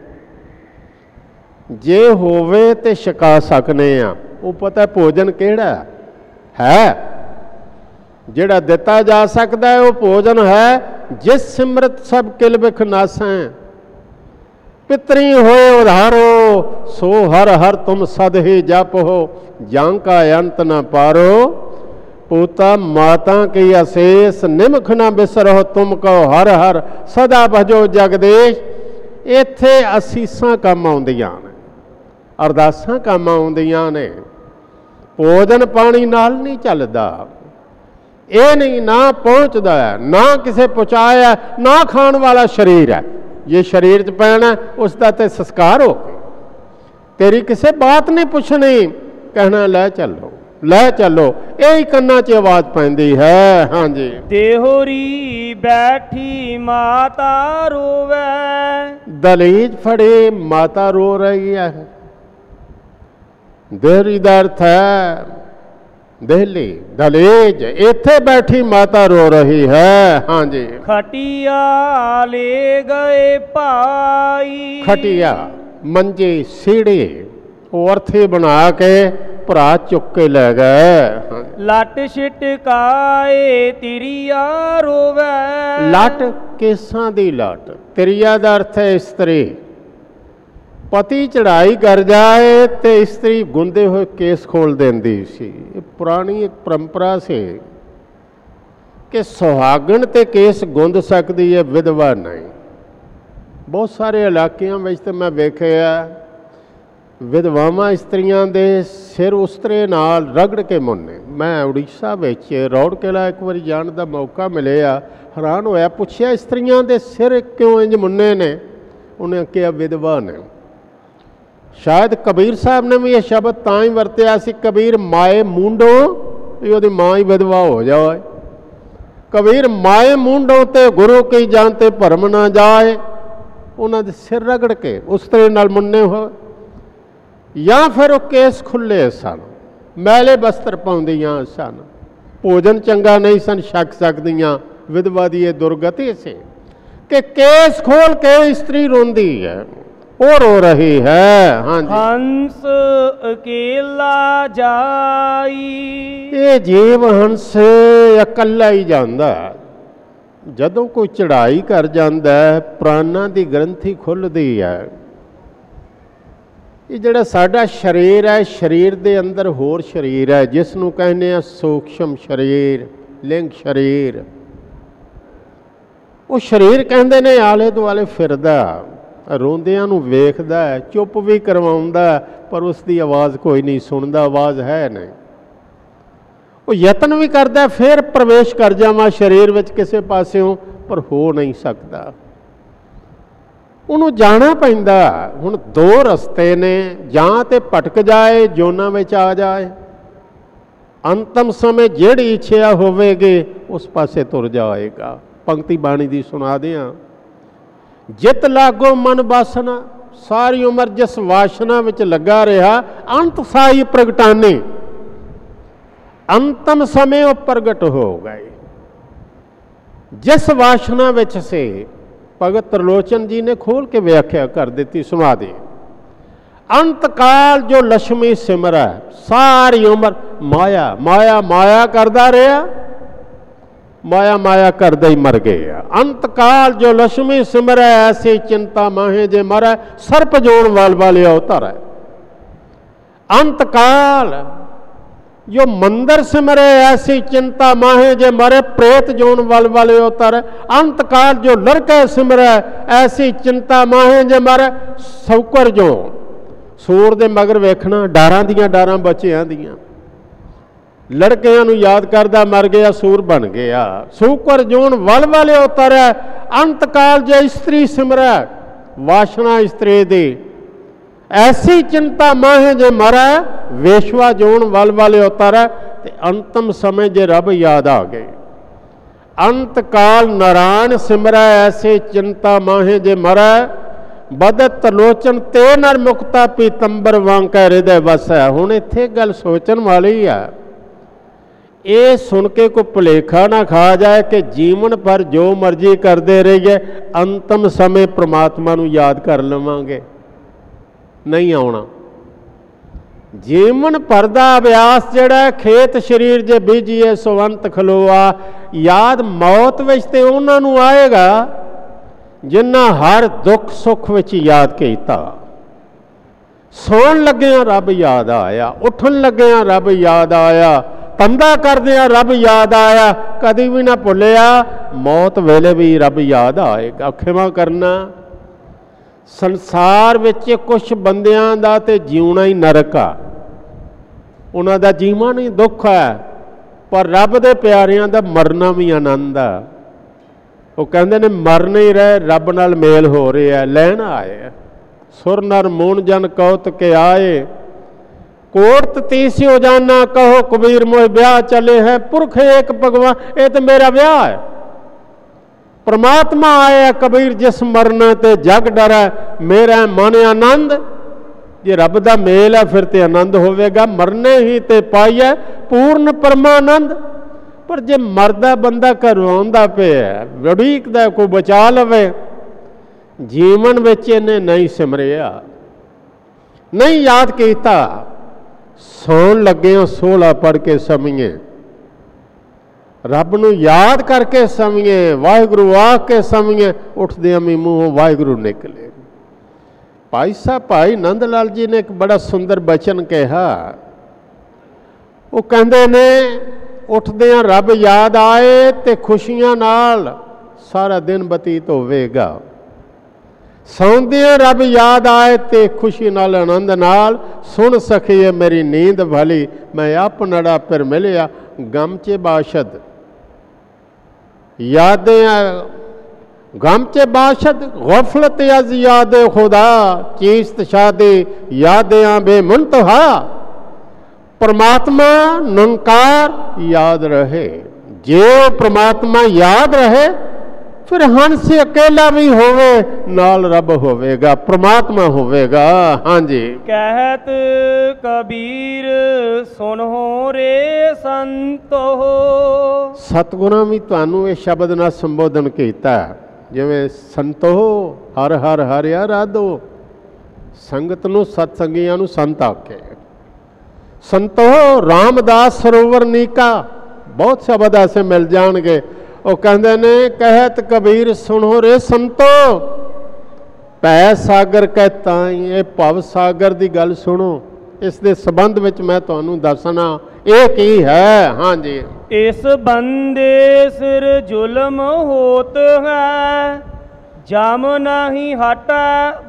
जे होवे ते छका सकने आ, वो पता भोजन केड़ा है। ਜਿਹੜਾ ਦਿੱਤਾ ਜਾ ਸਕਦਾ ਹੈ ਉਹ ਭੋਜਨ ਹੈ। ਜਿਸ ਸਿਮਰਤ ਸਭ ਕਿਲ ਬਿਖ ਨਾਸੈ, ਪਿਤਰੀ ਹੋਏ ਉਧਾਰੋ, ਸੋ ਹਰ ਹਰ ਤੁਮ ਸਦ ਹੀ ਜਪ ਹੋ, ਜਾਂ ਕਾ ਅੰਤ न पारो। पूता माता की अशेष निमख न बिसरो, तुम कहो हर हर सदा भजो जगदेश। ਇੱਥੇ ਅਸੀਸਾਂ ਕੰਮ ਆਉਂਦੀਆਂ ਨੇ, ਅਰਦਾਸਾਂ ਕੰਮ ਆਉਂਦੀਆਂ ਨੇ। ਭੋਜਨ ਪਾਣੀ ਨਾਲ ਨਹੀਂ ਚੱਲਦਾ, ਇਹ ਨਹੀਂ ਨਾ ਪਹੁੰਚਦਾ ਹੈ, ਨਾ ਕਿਸੇ ਪਹੁੰਚਾਇਆ, ਨਾ ਖਾਣ ਵਾਲਾ ਸਰੀਰ ਹੈ। ਜੇ ਸਰੀਰ 'ਚ ਪੈਣਾ ਉਸ ਦਾ ਤੇ ਸੰਸਕਾਰ ਹੋ ਕੇ, ਤੇਰੀ ਕਿਸੇ ਬਾਤ ਨਹੀਂ ਪੁੱਛਣੀ, ਕਹਿਣਾ ਲੈ ਚੱਲੋ ਲੈ ਚੱਲੋ, ਇਹ ਕੰਨਾਂ 'ਚ ਆਵਾਜ਼ ਪੈਂਦੀ ਹੈ। ਹਾਂਜੀ, ਦੇਹੋਰੀ ਬੈਠੀ ਮਾਤਾ ਰੋਵੇ, ਦਲੀਜ ਫੜੀ ਮਾਤਾ ਰੋ ਰਹੀ ਹੈ। ਦੇਹਰੀ ਦਾ ਅਰਥ ਹੈ ਦੇਹਲੀ, ਦਲੀਜ, ਇੱਥੇ ਬੈਠੀ ਮਾਤਾ ਰੋ ਰਹੀ ਹੈ। ਹਾਂਜੀ, ਖਟਿਆ ਲੈ ਗਏ ਭਾਈ, ਖਟਿਆ ਮੰਜੀ ਸੀੜੀ ਉਹ ਅਰਥੀ ਬਣਾ ਕੇ ਭਰਾ ਚੁੱਕ ਕੇ ਲੈ ਗਏ। ਲੱਟ ਛਿਟਕਾਏ ਤਿਰਿਆ ਰੋਵੇ, ਲੱਟ ਕੇਸਾਂ ਦੀ ਲੱਟ, ਤਿਰਿਆ ਦਾ ਅਰਥ ਹੈ ਇਸਤਰੀ। ਪਤੀ ਚੜਾਈ ਕਰ ਜਾਏ ਤੇ ਇਸਤਰੀ ਗੁੰਦੇ ਹੋਏ ਕੇਸ ਖੋਲ ਦਿੰਦੀ ਸੀ। ਇਹ ਪੁਰਾਣੀ ਇੱਕ ਪਰੰਪਰਾ ਸੀ ਕਿ ਸੁਹਾਗਣ ਤੇ ਕੇਸ ਗੁੰਦ ਸਕਦੀ ਹੈ, ਵਿਧਵਾ ਨਹੀਂ। ਬਹੁਤ ਸਾਰੇ ਇਲਾਕਿਆਂ ਵਿੱਚ ਤਾਂ ਮੈਂ ਵੇਖਿਆ ਵਿਧਵਾਵਾਂ ਇਸਤਰੀਆਂ ਦੇ ਸਿਰ ਉਸਤਰੇ ਨਾਲ ਰਗੜ ਕੇ ਮੁੰਨੇ। ਮੈਂ ਉੜੀਸਾ ਵਿੱਚ ਰੌੜ ਕਿਲਾ ਇੱਕ ਵਾਰੀ ਜਾਣ ਦਾ ਮੌਕਾ ਮਿਲਿਆ, ਹੈਰਾਨ ਹੋਇਆ, ਪੁੱਛਿਆ ਇਸਤਰੀਆਂ ਦੇ ਸਿਰ ਕਿਉਂ ਇੰਜ ਮੁੰਨੇ ਨੇ? ਉਹਨੇ ਕਿਹਾ ਵਿਧਵਾ ਨੇ। ਸ਼ਾਇਦ ਕਬੀਰ ਸਾਹਿਬ ਨੇ ਵੀ ਇਹ ਸ਼ਬਦ ਤਾਂ ਹੀ ਵਰਤਿਆ ਸੀ, ਕਬੀਰ ਮਾਏ ਮੂੰਡੋ, ਇਹ ਉਹਦੀ ਮਾਂ ਹੀ ਵਿਧਵਾ ਹੋ ਜਾਏ। ਕਬੀਰ ਮਾਏ ਮੂੰਡੋ ਤੇ ਗੁਰੂ ਕੀ ਜਾਨ ਤੇ ਭਰਮ ਨਾ ਜਾਏ। ਉਹਨਾਂ ਦੇ ਸਿਰ ਰਗੜ ਕੇ ਉਸਤਰੇ ਨਾਲ ਮੁੰਨੇ ਹੋਏ, ਜਾਂ ਫਿਰ ਉਹ ਕੇਸ ਖੁੱਲੇ ਸਨ, ਮੈਲੇ ਬਸਤਰ ਪਾਉਂਦੀਆਂ ਸਨ, ਭੋਜਨ ਚੰਗਾ ਨਹੀਂ ਸਨ ਛਕ ਸਕਦੀਆਂ। ਵਿਧਵਾ ਦੀ ਇਹ ਦੁਰਗਤੀ ਸੀ ਕਿ ਕੇਸ ਖੋਲ ਕੇ ਇਸਤਰੀ ਰੋਂਦੀ ਹੈ, ਉਹ ਰੋ ਰਹੀ ਹੈ। ਹਾਂਜੀ, ਹੰਸ ਅਕੇਲਾ ਜਾਈ, ਇਹ ਜੀਵ ਹੰਸ ਇਕੱਲਾ ਹੀ ਜਾਂਦਾ। ਜਦੋਂ ਕੋਈ ਚੜਾਈ ਕਰ ਜਾਂਦਾ ਹੈ, ਪ੍ਰਾਣਾਂ ਦੀ ਗ੍ਰੰਥੀ ਖੁੱਲ੍ਹਦੀ ਹੈ। ਇਹ ਜਿਹੜਾ ਸਾਡਾ ਸਰੀਰ ਹੈ, ਸਰੀਰ ਦੇ ਅੰਦਰ ਹੋਰ ਸਰੀਰ ਹੈ ਜਿਸ ਨੂੰ ਕਹਿੰਦੇ ਆ ਸੂਖਸ਼ਮ ਸਰੀਰ, ਲਿੰਗ ਸਰੀਰ। ਉਹ ਸਰੀਰ ਕਹਿੰਦੇ ਨੇ ਆਲੇ ਦੁਆਲੇ ਫਿਰਦਾ, ਰੋਂਦਿਆਂ ਨੂੰ ਵੇਖਦਾ ਹੈ, ਚੁੱਪ ਵੀ ਕਰਵਾਉਂਦਾ, ਪਰ ਉਸ ਦੀ ਆਵਾਜ਼ ਕੋਈ ਨਹੀਂ ਸੁਣਦਾ, ਆਵਾਜ਼ ਹੈ ਨਹੀਂ। ਉਹ ਯਤਨ ਵੀ ਕਰਦਾ ਫਿਰ ਪ੍ਰਵੇਸ਼ ਕਰ ਜਾਵਾਂ ਸਰੀਰ ਵਿੱਚ ਕਿਸੇ ਪਾਸਿਓਂ, ਪਰ ਹੋ ਨਹੀਂ ਸਕਦਾ। ਉਹਨੂੰ ਜਾਣਾ ਪੈਂਦਾ। ਹੁਣ ਦੋ ਰਸਤੇ ਨੇ, ਜਾਂ ਤੇ ਭਟਕ ਜਾਏ, ਜੋਨਾਂ ਵਿੱਚ ਆ ਜਾਏ, ਅੰਤਮ ਸਮੇਂ ਜਿਹੜੀ ਇੱਛਾ ਹੋਵੇਗੀ ਉਸ ਪਾਸੇ ਤੁਰ ਜਾਏਗਾ। ਪੰਕਤੀ ਬਾਣੀ ਦੀ ਸੁਣਾ ਦਿਆਂ, ਜਿਤ ਲਾਗੋ ਮਨ ਬਾਸਨਾ, ਸਾਰੀ ਉਮਰ ਜਿਸ ਵਾਸ਼ਨਾ ਵਿੱਚ ਲੱਗਾ ਰਿਹਾ, ਅੰਤ ਸਾਈ ਪ੍ਰਗਟਾਨੇ, ਅੰਤਮ ਸਮੇਂ ਉਹ ਪ੍ਰਗਟ ਹੋ ਗਏ। ਜਿਸ ਵਾਸ਼ਨਾ ਵਿੱਚ ਸੀ, ਭਗਤ ਤਰਲੋਚਨ ਜੀ ਨੇ ਖੋਲ ਕੇ ਵਿਆਖਿਆ ਕਰ ਦਿੱਤੀ, ਸੁਣਾ ਦੇ। ਅੰਤ ਕਾਲ ਜੋ ਲక్ష్ਮੀ ਸਿਮਰੈ, ਸਾਰੀ ਉਮਰ ਮਾਇਆ ਮਾਇਆ ਮਾਇਆ ਕਰਦਾ ਰਿਹਾ, ਮਾਇਆ ਮਾਇਆ ਕਰਦਾ ਹੀ ਮਰ ਗਿਆ। ਅੰਤ ਕਾਲ ਜੋ ਲక్ష్ਮੀ ਸਿਮਰੈ, ਐਸੀ ਚਿੰਤਾ ਮਾਹੇ ਜੇ ਮਰੈ, ਸਰਪ ਜੋੜ ਵਾਲ ਵਾਲੇ ਅਵਤਾਰ ਹੈ। ਅੰਤ ਕਾਲ ਜੋ ਮੰਦਰ ਸਿਮਰੇ, ਐਸੀ ਚਿੰਤਾ ਮਾਹੇ ਜੇ ਮਰੇ, ਪ੍ਰੇਤ ਜੋਨ ਵਲ ਵਾਲੇ ਉਤਰ। ਅੰਤ ਕਾਲ ਜੋ ਲੜਕੇ ਸਿਮਰੇ, ਐਸੀ ਚਿੰਤਾ ਮਾਹੇ ਜੇ ਮਰੇ, ਸੌਕਰ ਜੋ ਸੂਰ ਦੇ ਮਗਰ ਵੇਖਣਾ, ਡਾਰਾਂ ਦੀਆਂ ਡਾਰਾਂ ਬੱਚਿਆਂ ਦੀਆਂ, ਲੜਕਿਆਂ ਨੂੰ ਯਾਦ ਕਰਦਾ ਮਰ ਗਿਆ, ਸੂਰ ਬਣ ਗਿਆ। ਸੂਕਰ ਜੋਨ ਵਲ ਵਾਲੇ ਉਤਰ। ਅੰਤ ਕਾਲ ਜੇ ਇਸਤਰੀ ਸਿਮਰੇ, ਵਾਸ਼ਨਾ ਇਸਤਰੀ ਦੀ, ਐਸੀ ਚਿੰਤਾ ਮਾਹੇ ਜੇ ਮਰੈ, ਵੇਸ਼ਵਾ ਜੋਨ ਵਲ ਵਾਲੇ ਉਤਰ। ਤੇ ਅੰਤਮ ਸਮੇਂ ਜੇ ਰੱਬ ਯਾਦ ਆ ਗਏ। ਅੰਤ ਕਾਲ ਨਾਰਾਇਣ ਸਿਮਰੈ, ਐਸੀ ਚਿੰਤਾ ਮਾਹੇ ਜੇ ਮਰੈ, ਬਦਤ ਤਰਲੋਚਨ ਤੇ ਨਰ ਮੁਕਤਾ ਪੀਤੰਬਰ ਵਾਂਗ ਕੈ ਹਿਰਦੈ ਵਸੈ। ਹੁਣ ਇੱਥੇ ਗੱਲ ਸੋਚਣ ਵਾਲੀ ਆ। ਇਹ ਸੁਣ ਕੇ ਕੋਈ ਭੁਲੇਖਾ ਨਾ ਖਾ ਜਾਏ ਕਿ ਜੀਵਨ ਭਰ ਜੋ ਮਰਜ਼ੀ ਕਰਦੇ ਰਹੀਏ, ਅੰਤਮ ਸਮੇਂ ਪ੍ਰਮਾਤਮਾ ਨੂੰ ਯਾਦ ਕਰ ਲਵਾਂਗੇ। ਨਹੀਂ ਆਉਣਾ। ਜੀਵਨ ਭਰ ਦਾ ਅਭਿਆਸ ਜਿਹੜਾ ਖੇਤ ਸਰੀਰ ਜੇ ਬੀਜੀਏ ਸੁਵੰਤ ਖਲੋਆ, ਯਾਦ ਮੌਤ ਵਿੱਚ ਤੇ ਉਹਨਾਂ ਨੂੰ ਆਏਗਾ ਜਿਨ੍ਹਾਂ ਹਰ ਦੁੱਖ ਸੁੱਖ ਵਿੱਚ ਯਾਦ ਕੀਤਾ। ਸੌਣ ਲੱਗਿਆਂ ਰੱਬ ਯਾਦ ਆਇਆ, ਉੱਠਣ ਲੱਗਿਆਂ ਰੱਬ ਯਾਦ ਆਇਆ, ਧੰਦਾ ਕਰਦਿਆਂ ਰੱਬ ਯਾਦ ਆਇਆ, ਕਦੀ ਵੀ ਨਾ ਭੁੱਲਿਆ ਮੌਤ ਵੇਲੇ ਵੀ ਰੱਬ ਯਾਦ ਆਏਗਾ। ਖਿਮਾ ਕਰਨਾ, ਸੰਸਾਰ ਵਿੱਚ ਕੁਛ ਬੰਦਿਆਂ ਦਾ ਤੇ ਜਿਉਣਾ ਹੀ ਨਰਕ ਆ, ਉਹਨਾਂ ਦਾ ਜੀਵਨ ਹੀ ਦੁੱਖ ਹੈ, ਪਰ ਰੱਬ ਦੇ ਪਿਆਰਿਆਂ ਦਾ ਮਰਨਾ ਵੀ ਆਨੰਦ ਆ। ਉਹ ਕਹਿੰਦੇ ਨੇ ਮਰ ਨਹੀਂ ਰਹੇ, ਰੱਬ ਨਾਲ ਮੇਲ ਹੋ ਰਿਹਾ, ਲੈਣ ਆਏ। ਸੁਰ ਨਰ ਮੂਣ ਜਨ ਕੌਤ ਕੇ ਆਏ, ਕੋਟ ਤੀਸਿਓ ਜਾਨਾ ਕਹੋ ਕਬੀਰ ਮੋਹ ਵਿਆਹ ਚਲੇ ਹੈ, ਪੁਰਖ ਏਕ ਭਗਵਾਨ, ਇਹ ਤਾਂ ਮੇਰਾ ਵਿਆਹ ਹੈ। परमात्मा आया कबीर जिस मरना ते जग डर है, मेरा मन आनंद। जे रब दा मेल है फिर ते आनंद होवेगा, मरने ही ते पाइए पूर्ण परमानंद। पर जे मरदा बंदा करवाउंदा पिया, वड़ीकदा कोई बचा लवे, जीवन विच इन्हें नहीं सिमरिया, नहीं याद कीता। सौन लगे सोला पढ़ के समझे, रब नूं याद करके समझे, वाहिगुरु आख के समझे, उठदे भी मूँहों वाहिगुरु निकले। भाई साहब भाई नंद लाल जी ने एक बड़ा सुंदर बचन कहा, वो कहते ने उठदे रब याद आए तो खुशियां नाल सारा दिन बतीत होवेगा, सौंदे रब याद आए तो खुशी नाल आनंद नाल सुन सखिए मेरी नींद भली, मैं अपनड़ा फिर मिलिया गम चे बाशद। यादें गम चे बाशद गफलत अज याद खुदा, चीस्त शादी यादें बेमुंतहा। परमात्मा निरंकार याद रहे, जे परमात्मा याद रहे फिर हंस अकेला भी होवे नाल रब होवेगा, परमात्मा होवेगा। हाँ जी। कहत कबीर सुनो रे संतो। सतगुरां भी तुहानू ये शब्द नाल संबोधन कीता, जिवें संतो हर हर हर आराधो, संगत नू सतसंगियां नू संत आखे। संतो रामदास सरोवर नीका, बहुत शब्द ऐसे मिल जाणगे। वो कहते ने कहत कबीर सुनो रे संतो, पै सागर कहता ये भव सागर की गल सुनो। इस दे संबंध विच मैं तुहानू दसना ये की है। हाँ जी। इस बंदे सिर जुल्म होत है, जम नहीं हटा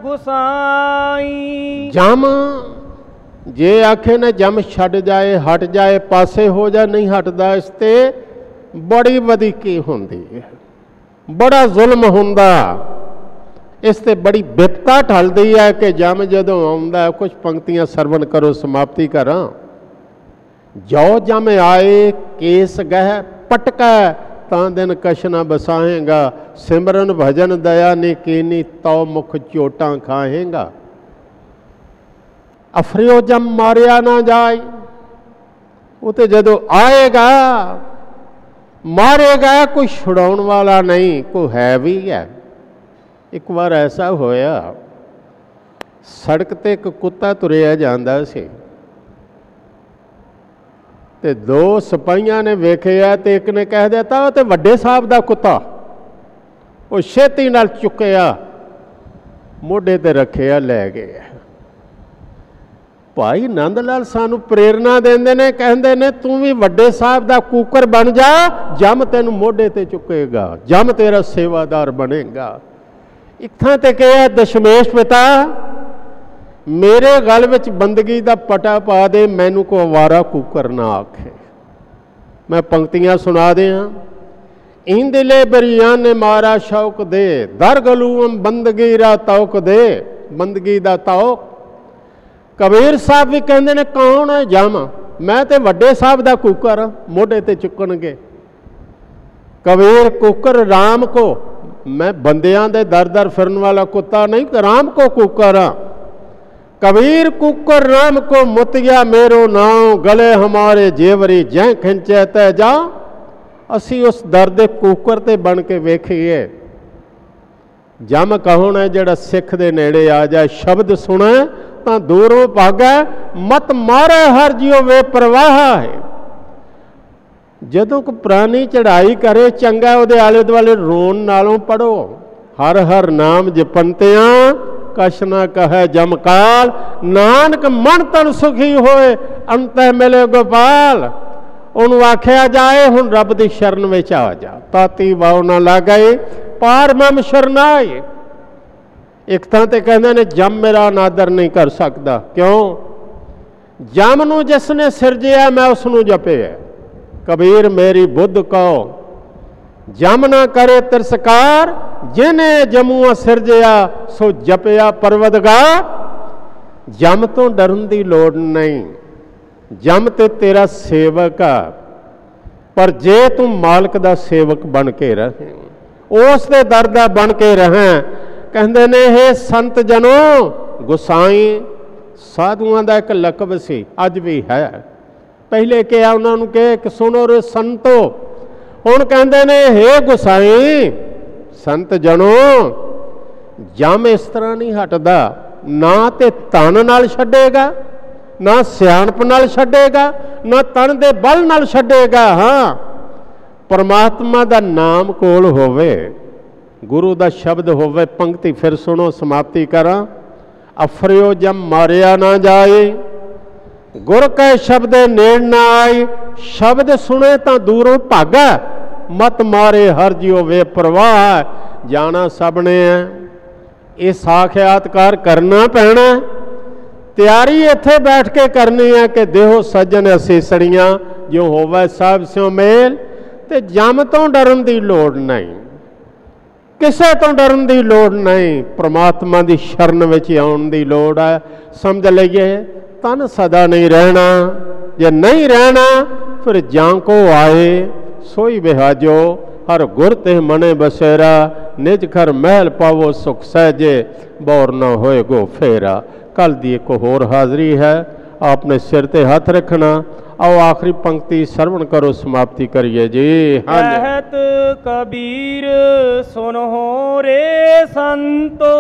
गुसाई। जम जे आखे ने जम छड़ जाए, हट जाए, पासे हो जाए, नहीं हटदा, इसते बड़ी वधीकी होंदी है, बड़ा जुल्म हुंदा, इसते बड़ी बिपता टलदी है कि जम जदों आउंदा है। कुछ पंक्तियां सरवण करो, समाप्ति करां। जो जम आए केस गह पटका, तां दिन कशना बसाहेगा, सिमरन भजन दया ने कीनी, तो मुख चोटां खाहेगा। अफरियो जम मारिया ना जाए, वो तो जदों आएगा मारेगा, कोई छुड़ाउण वाला नहीं, कोई है भी है। एक बार ऐसा होया, सड़क ते एक कुत्ता तुरिया जांदा सी, ते दो सिपाहियां ने वेखिया, ते एक ने कह दिता वो तो वड्डे साहब दा कुत्ता। वो छेती नाल चुकिया, मोढे ते रखिया, लै गए। भाई नंद लाल सानू प्रेरणा देंदे ने, कहंदे ने तू भी वड्डे साहब दा कूकर बन जा, जम तेनू मोढे ते चुकेगा, जम तेरा सेवादार बनेगा। इत्थां ते कहा दशमेश पिता मेरे गल विच बंदगी दा पटा पा दे, मैनू को अवारा कूकर ना आखे। मैं पंक्तियां सुना दियां। इंदिले बरियां ने मारा शौक दे, दर गलूम बंदगी रा तौक दे, बंदगी दा तौक। कबीर साहब भी कहते ने कौन है जम, मैं तो वड्डे साहब दा कूकर मोढे ते चुकणगे। कबीर कूकर राम को, मैं बंदियां दे दर दर फिरन वाला कुत्ता नहीं, राम को कूकर हाँ। कबीर कूकर राम को मुतिया मेरो नाव, गले हमारे जेवरी जै खिंचे तै जा। असी उस दर दे कूकर ते बन के वेखिए, ਜਮ ਕੌਣ ਹੈ? ਜਿਹੜਾ ਸਿੱਖ ਦੇ ਨੇੜੇ ਆ ਜਾਏ, ਸ਼ਬਦ ਸੁਣੇ ਤਾਂ ਦੂਰੋਂ ਭਾਗੈ, ਮਤ ਮਾਰੇ ਹਰ ਜਿਉ ਵੇ ਪ੍ਰਵਾਹ ਹੈ। ਜਦੋਂ ਕੋਈ ਪ੍ਰਾਣੀ ਚੜ੍ਹਾਈ ਕਰੇ ਚੰਗਾ, ਉਹਦੇ ਆਲੇ ਦੁਆਲੇ ਰੋਣ ਨਾਲੋਂ ਪੜੋ ਹਰ ਹਰ ਨਾਮ ਜਪੰਤਿਆਂ, ਕਛ ਨਾ ਕਹੈ ਜਮਕਾਲ, ਨਾਨਕ ਮਨ ਤਨ ਸੁਖੀ ਹੋਏ, ਅੰਤੈ ਮਿਲੇ ਗੋਪਾਲ। ਉਹਨੂੰ ਆਖਿਆ ਜਾਏ ਹੁਣ ਰੱਬ ਦੀ ਸ਼ਰਨ ਵਿੱਚ ਆ ਜਾ, ਤਾਤੀ ਵਾਉ ਨਾ ਲਾਗਏ ਪਾਰ ਮਮ ਸ਼ਰਨਾਏ। ਇੱਕ ਥਾਂ ਤੇ ਕਹਿੰਦੇ ਨੇ ਜਮ ਮੇਰਾ ਅਨਾਦਰ ਨਹੀਂ ਕਰ ਸਕਦਾ। ਕਿਉਂ? ਜਮ ਨੂੰ ਜਿਸ ਨੇ ਸਿਰਜਿਆ ਮੈਂ ਉਸ ਨੂੰ ਜਪਿਆ। ਕਬੀਰ ਮੇਰੀ ਬੁੱਧ ਕਉ ਜਮ ਨਾ ਕਰੇ ਤਿਰਸਕਾਰ, ਜਿਨੇ ਜਮੂਆ ਸਿਰਜਿਆ ਸੋ ਜਪਿਆ ਪਰਵਦਗਾਰ। ਜਮ ਤੋਂ ਡਰਨ ਦੀ ਲੋੜ ਨਹੀਂ, ਜਮ ਤੇ ਤੇਰਾ ਸੇਵਕ ਆ, ਪਰ ਜੇ ਤੂੰ ਮਾਲਕ ਦਾ ਸੇਵਕ ਬਣ ਕੇ ਰਹੇ, ਉਸ ਦੇ ਦਰ ਦਾ ਬਣ ਕੇ ਰਹੇ। ਕਹਿੰਦੇ ਨੇ ਇਹ ਸੰਤ ਜਨੋ, ਗੁਸਾਈ ਸਾਧੂਆਂ ਦਾ ਇੱਕ ਲਕਬ ਸੀ, ਅੱਜ ਵੀ ਹੈ। ਪਹਿਲੇ ਕਿਹਾ ਉਹਨਾਂ ਨੂੰ ਕਿ ਸੁਣੋ ਰੇ ਸੰਤੋ, ਹੁਣ ਕਹਿੰਦੇ ਨੇ ਹੇ ਗੁਸਾਈ ਸੰਤ ਜਨੋ, ਜਮ ਇਸ ਤਰ੍ਹਾਂ ਨਹੀਂ ਹਟਦਾ, ਨਾ ਤੇ ਤਨ ਨਾਲ ਛੱਡੇਗਾ, ਨਾ ਸਿਆਣਪ ਨਾਲ ਛੱਡੇਗਾ, ਨਾ ਤਨ ਦੇ ਬਲ ਨਾਲ ਛੱਡੇਗਾ। ਹਾਂ, ਪਰਮਾਤਮਾ ਦਾ ਨਾਮ ਕੋਲ ਹੋਵੇ, ਗੁਰੂ ਦਾ ਸ਼ਬਦ ਹੋਵੇ। ਪੰਕਤੀ ਫਿਰ ਸੁਣੋ, ਸਮਾਪਤੀ ਕਰਾਂ। ਅਫਰਿਓ ਜਮ ਮਾਰਿਆ ਨਾ ਜਾਏ, ਗੁਰ ਕੈ ਸ਼ਬਦੇ ਨੇੜ ਨਾ ਆਈ। ਸ਼ਬਦ ਸੁਣੇ ਤਾਂ ਦੂਰੋਂ ਭਾਗਾ, ਮਤ ਮਾਰੇ ਹਰ ਜਿਉ ਵੇ ਪ੍ਰਵਾਹ। ਜਾਣਾ ਸਭ ਨੇ ਹੈ, ਇਹ ਸਾਖਿਆਤਕਾਰ ਕਰਨਾ ਪੈਣਾ। ਤਿਆਰੀ ਇੱਥੇ ਬੈਠ ਕੇ ਕਰਨੀ ਹੈ ਕਿ ਦੇਹੋ ਸੱਜਣ ਅਸੀਸੜੀਆਂ, ਜੋ ਹੋਵੇ ਸਭ ਸਿਉ ਮੇਲ। ਤੇ ਜਮ ਤੋਂ ਡਰਨ ਦੀ ਲੋੜ ਨਹੀਂ, ਕਿਸੇ ਤੋਂ ਡਰਨ ਦੀ ਲੋੜ ਨਹੀਂ, ਪ੍ਰਮਾਤਮਾ ਦੀ ਸ਼ਰਨ ਵਿੱਚ ਆਉਣ ਦੀ ਲੋੜ ਹੈ। ਸਮਝ ਲਈਏ ਤਨ ਸਦਾ ਨਹੀਂ ਰਹਿਣਾ, ਜੇ ਨਹੀਂ ਰਹਿਣਾ ਫਿਰ ਜਾਂ ਕੋ ਆਏ ਸੋਈ ਬਿਹਾਜੋ। ਹਰ ਗੁਰ ਤੇ ਮਨੇ ਬਸੇਰਾ, ਨਿਜ ਘਰ ਮਹਿਲ ਪਾਵੋ ਸੁਖ ਸਹਿਜੇ, ਬੌਰ ਨਾ ਹੋਏ ਗੋ ਫੇਰਾ। ਕੱਲ ਦੀ ਇੱਕ ਹੋਰ ਹਾਜ਼ਰੀ ਹੈ, ਆਪਨੇ ਸਿਰ ਤੇ ਹੱਥ ਰੱਖਣਾ। आओ आखिरी पंक्ति श्रवण करो, समाप्ति करिए जी। कहत कबीर सुनहो रे संतो,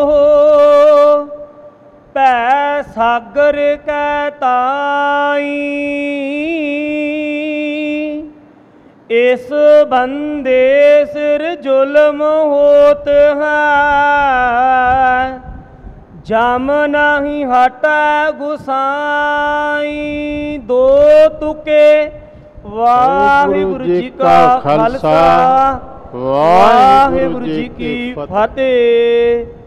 पै सागर कै ताई। इस बंदे सिर जुल्म होत है, जम नहीं हटै गुसाई। दो तुके वाहिगुरु जी का खालसा, वाहिगुरु जी की फतेह।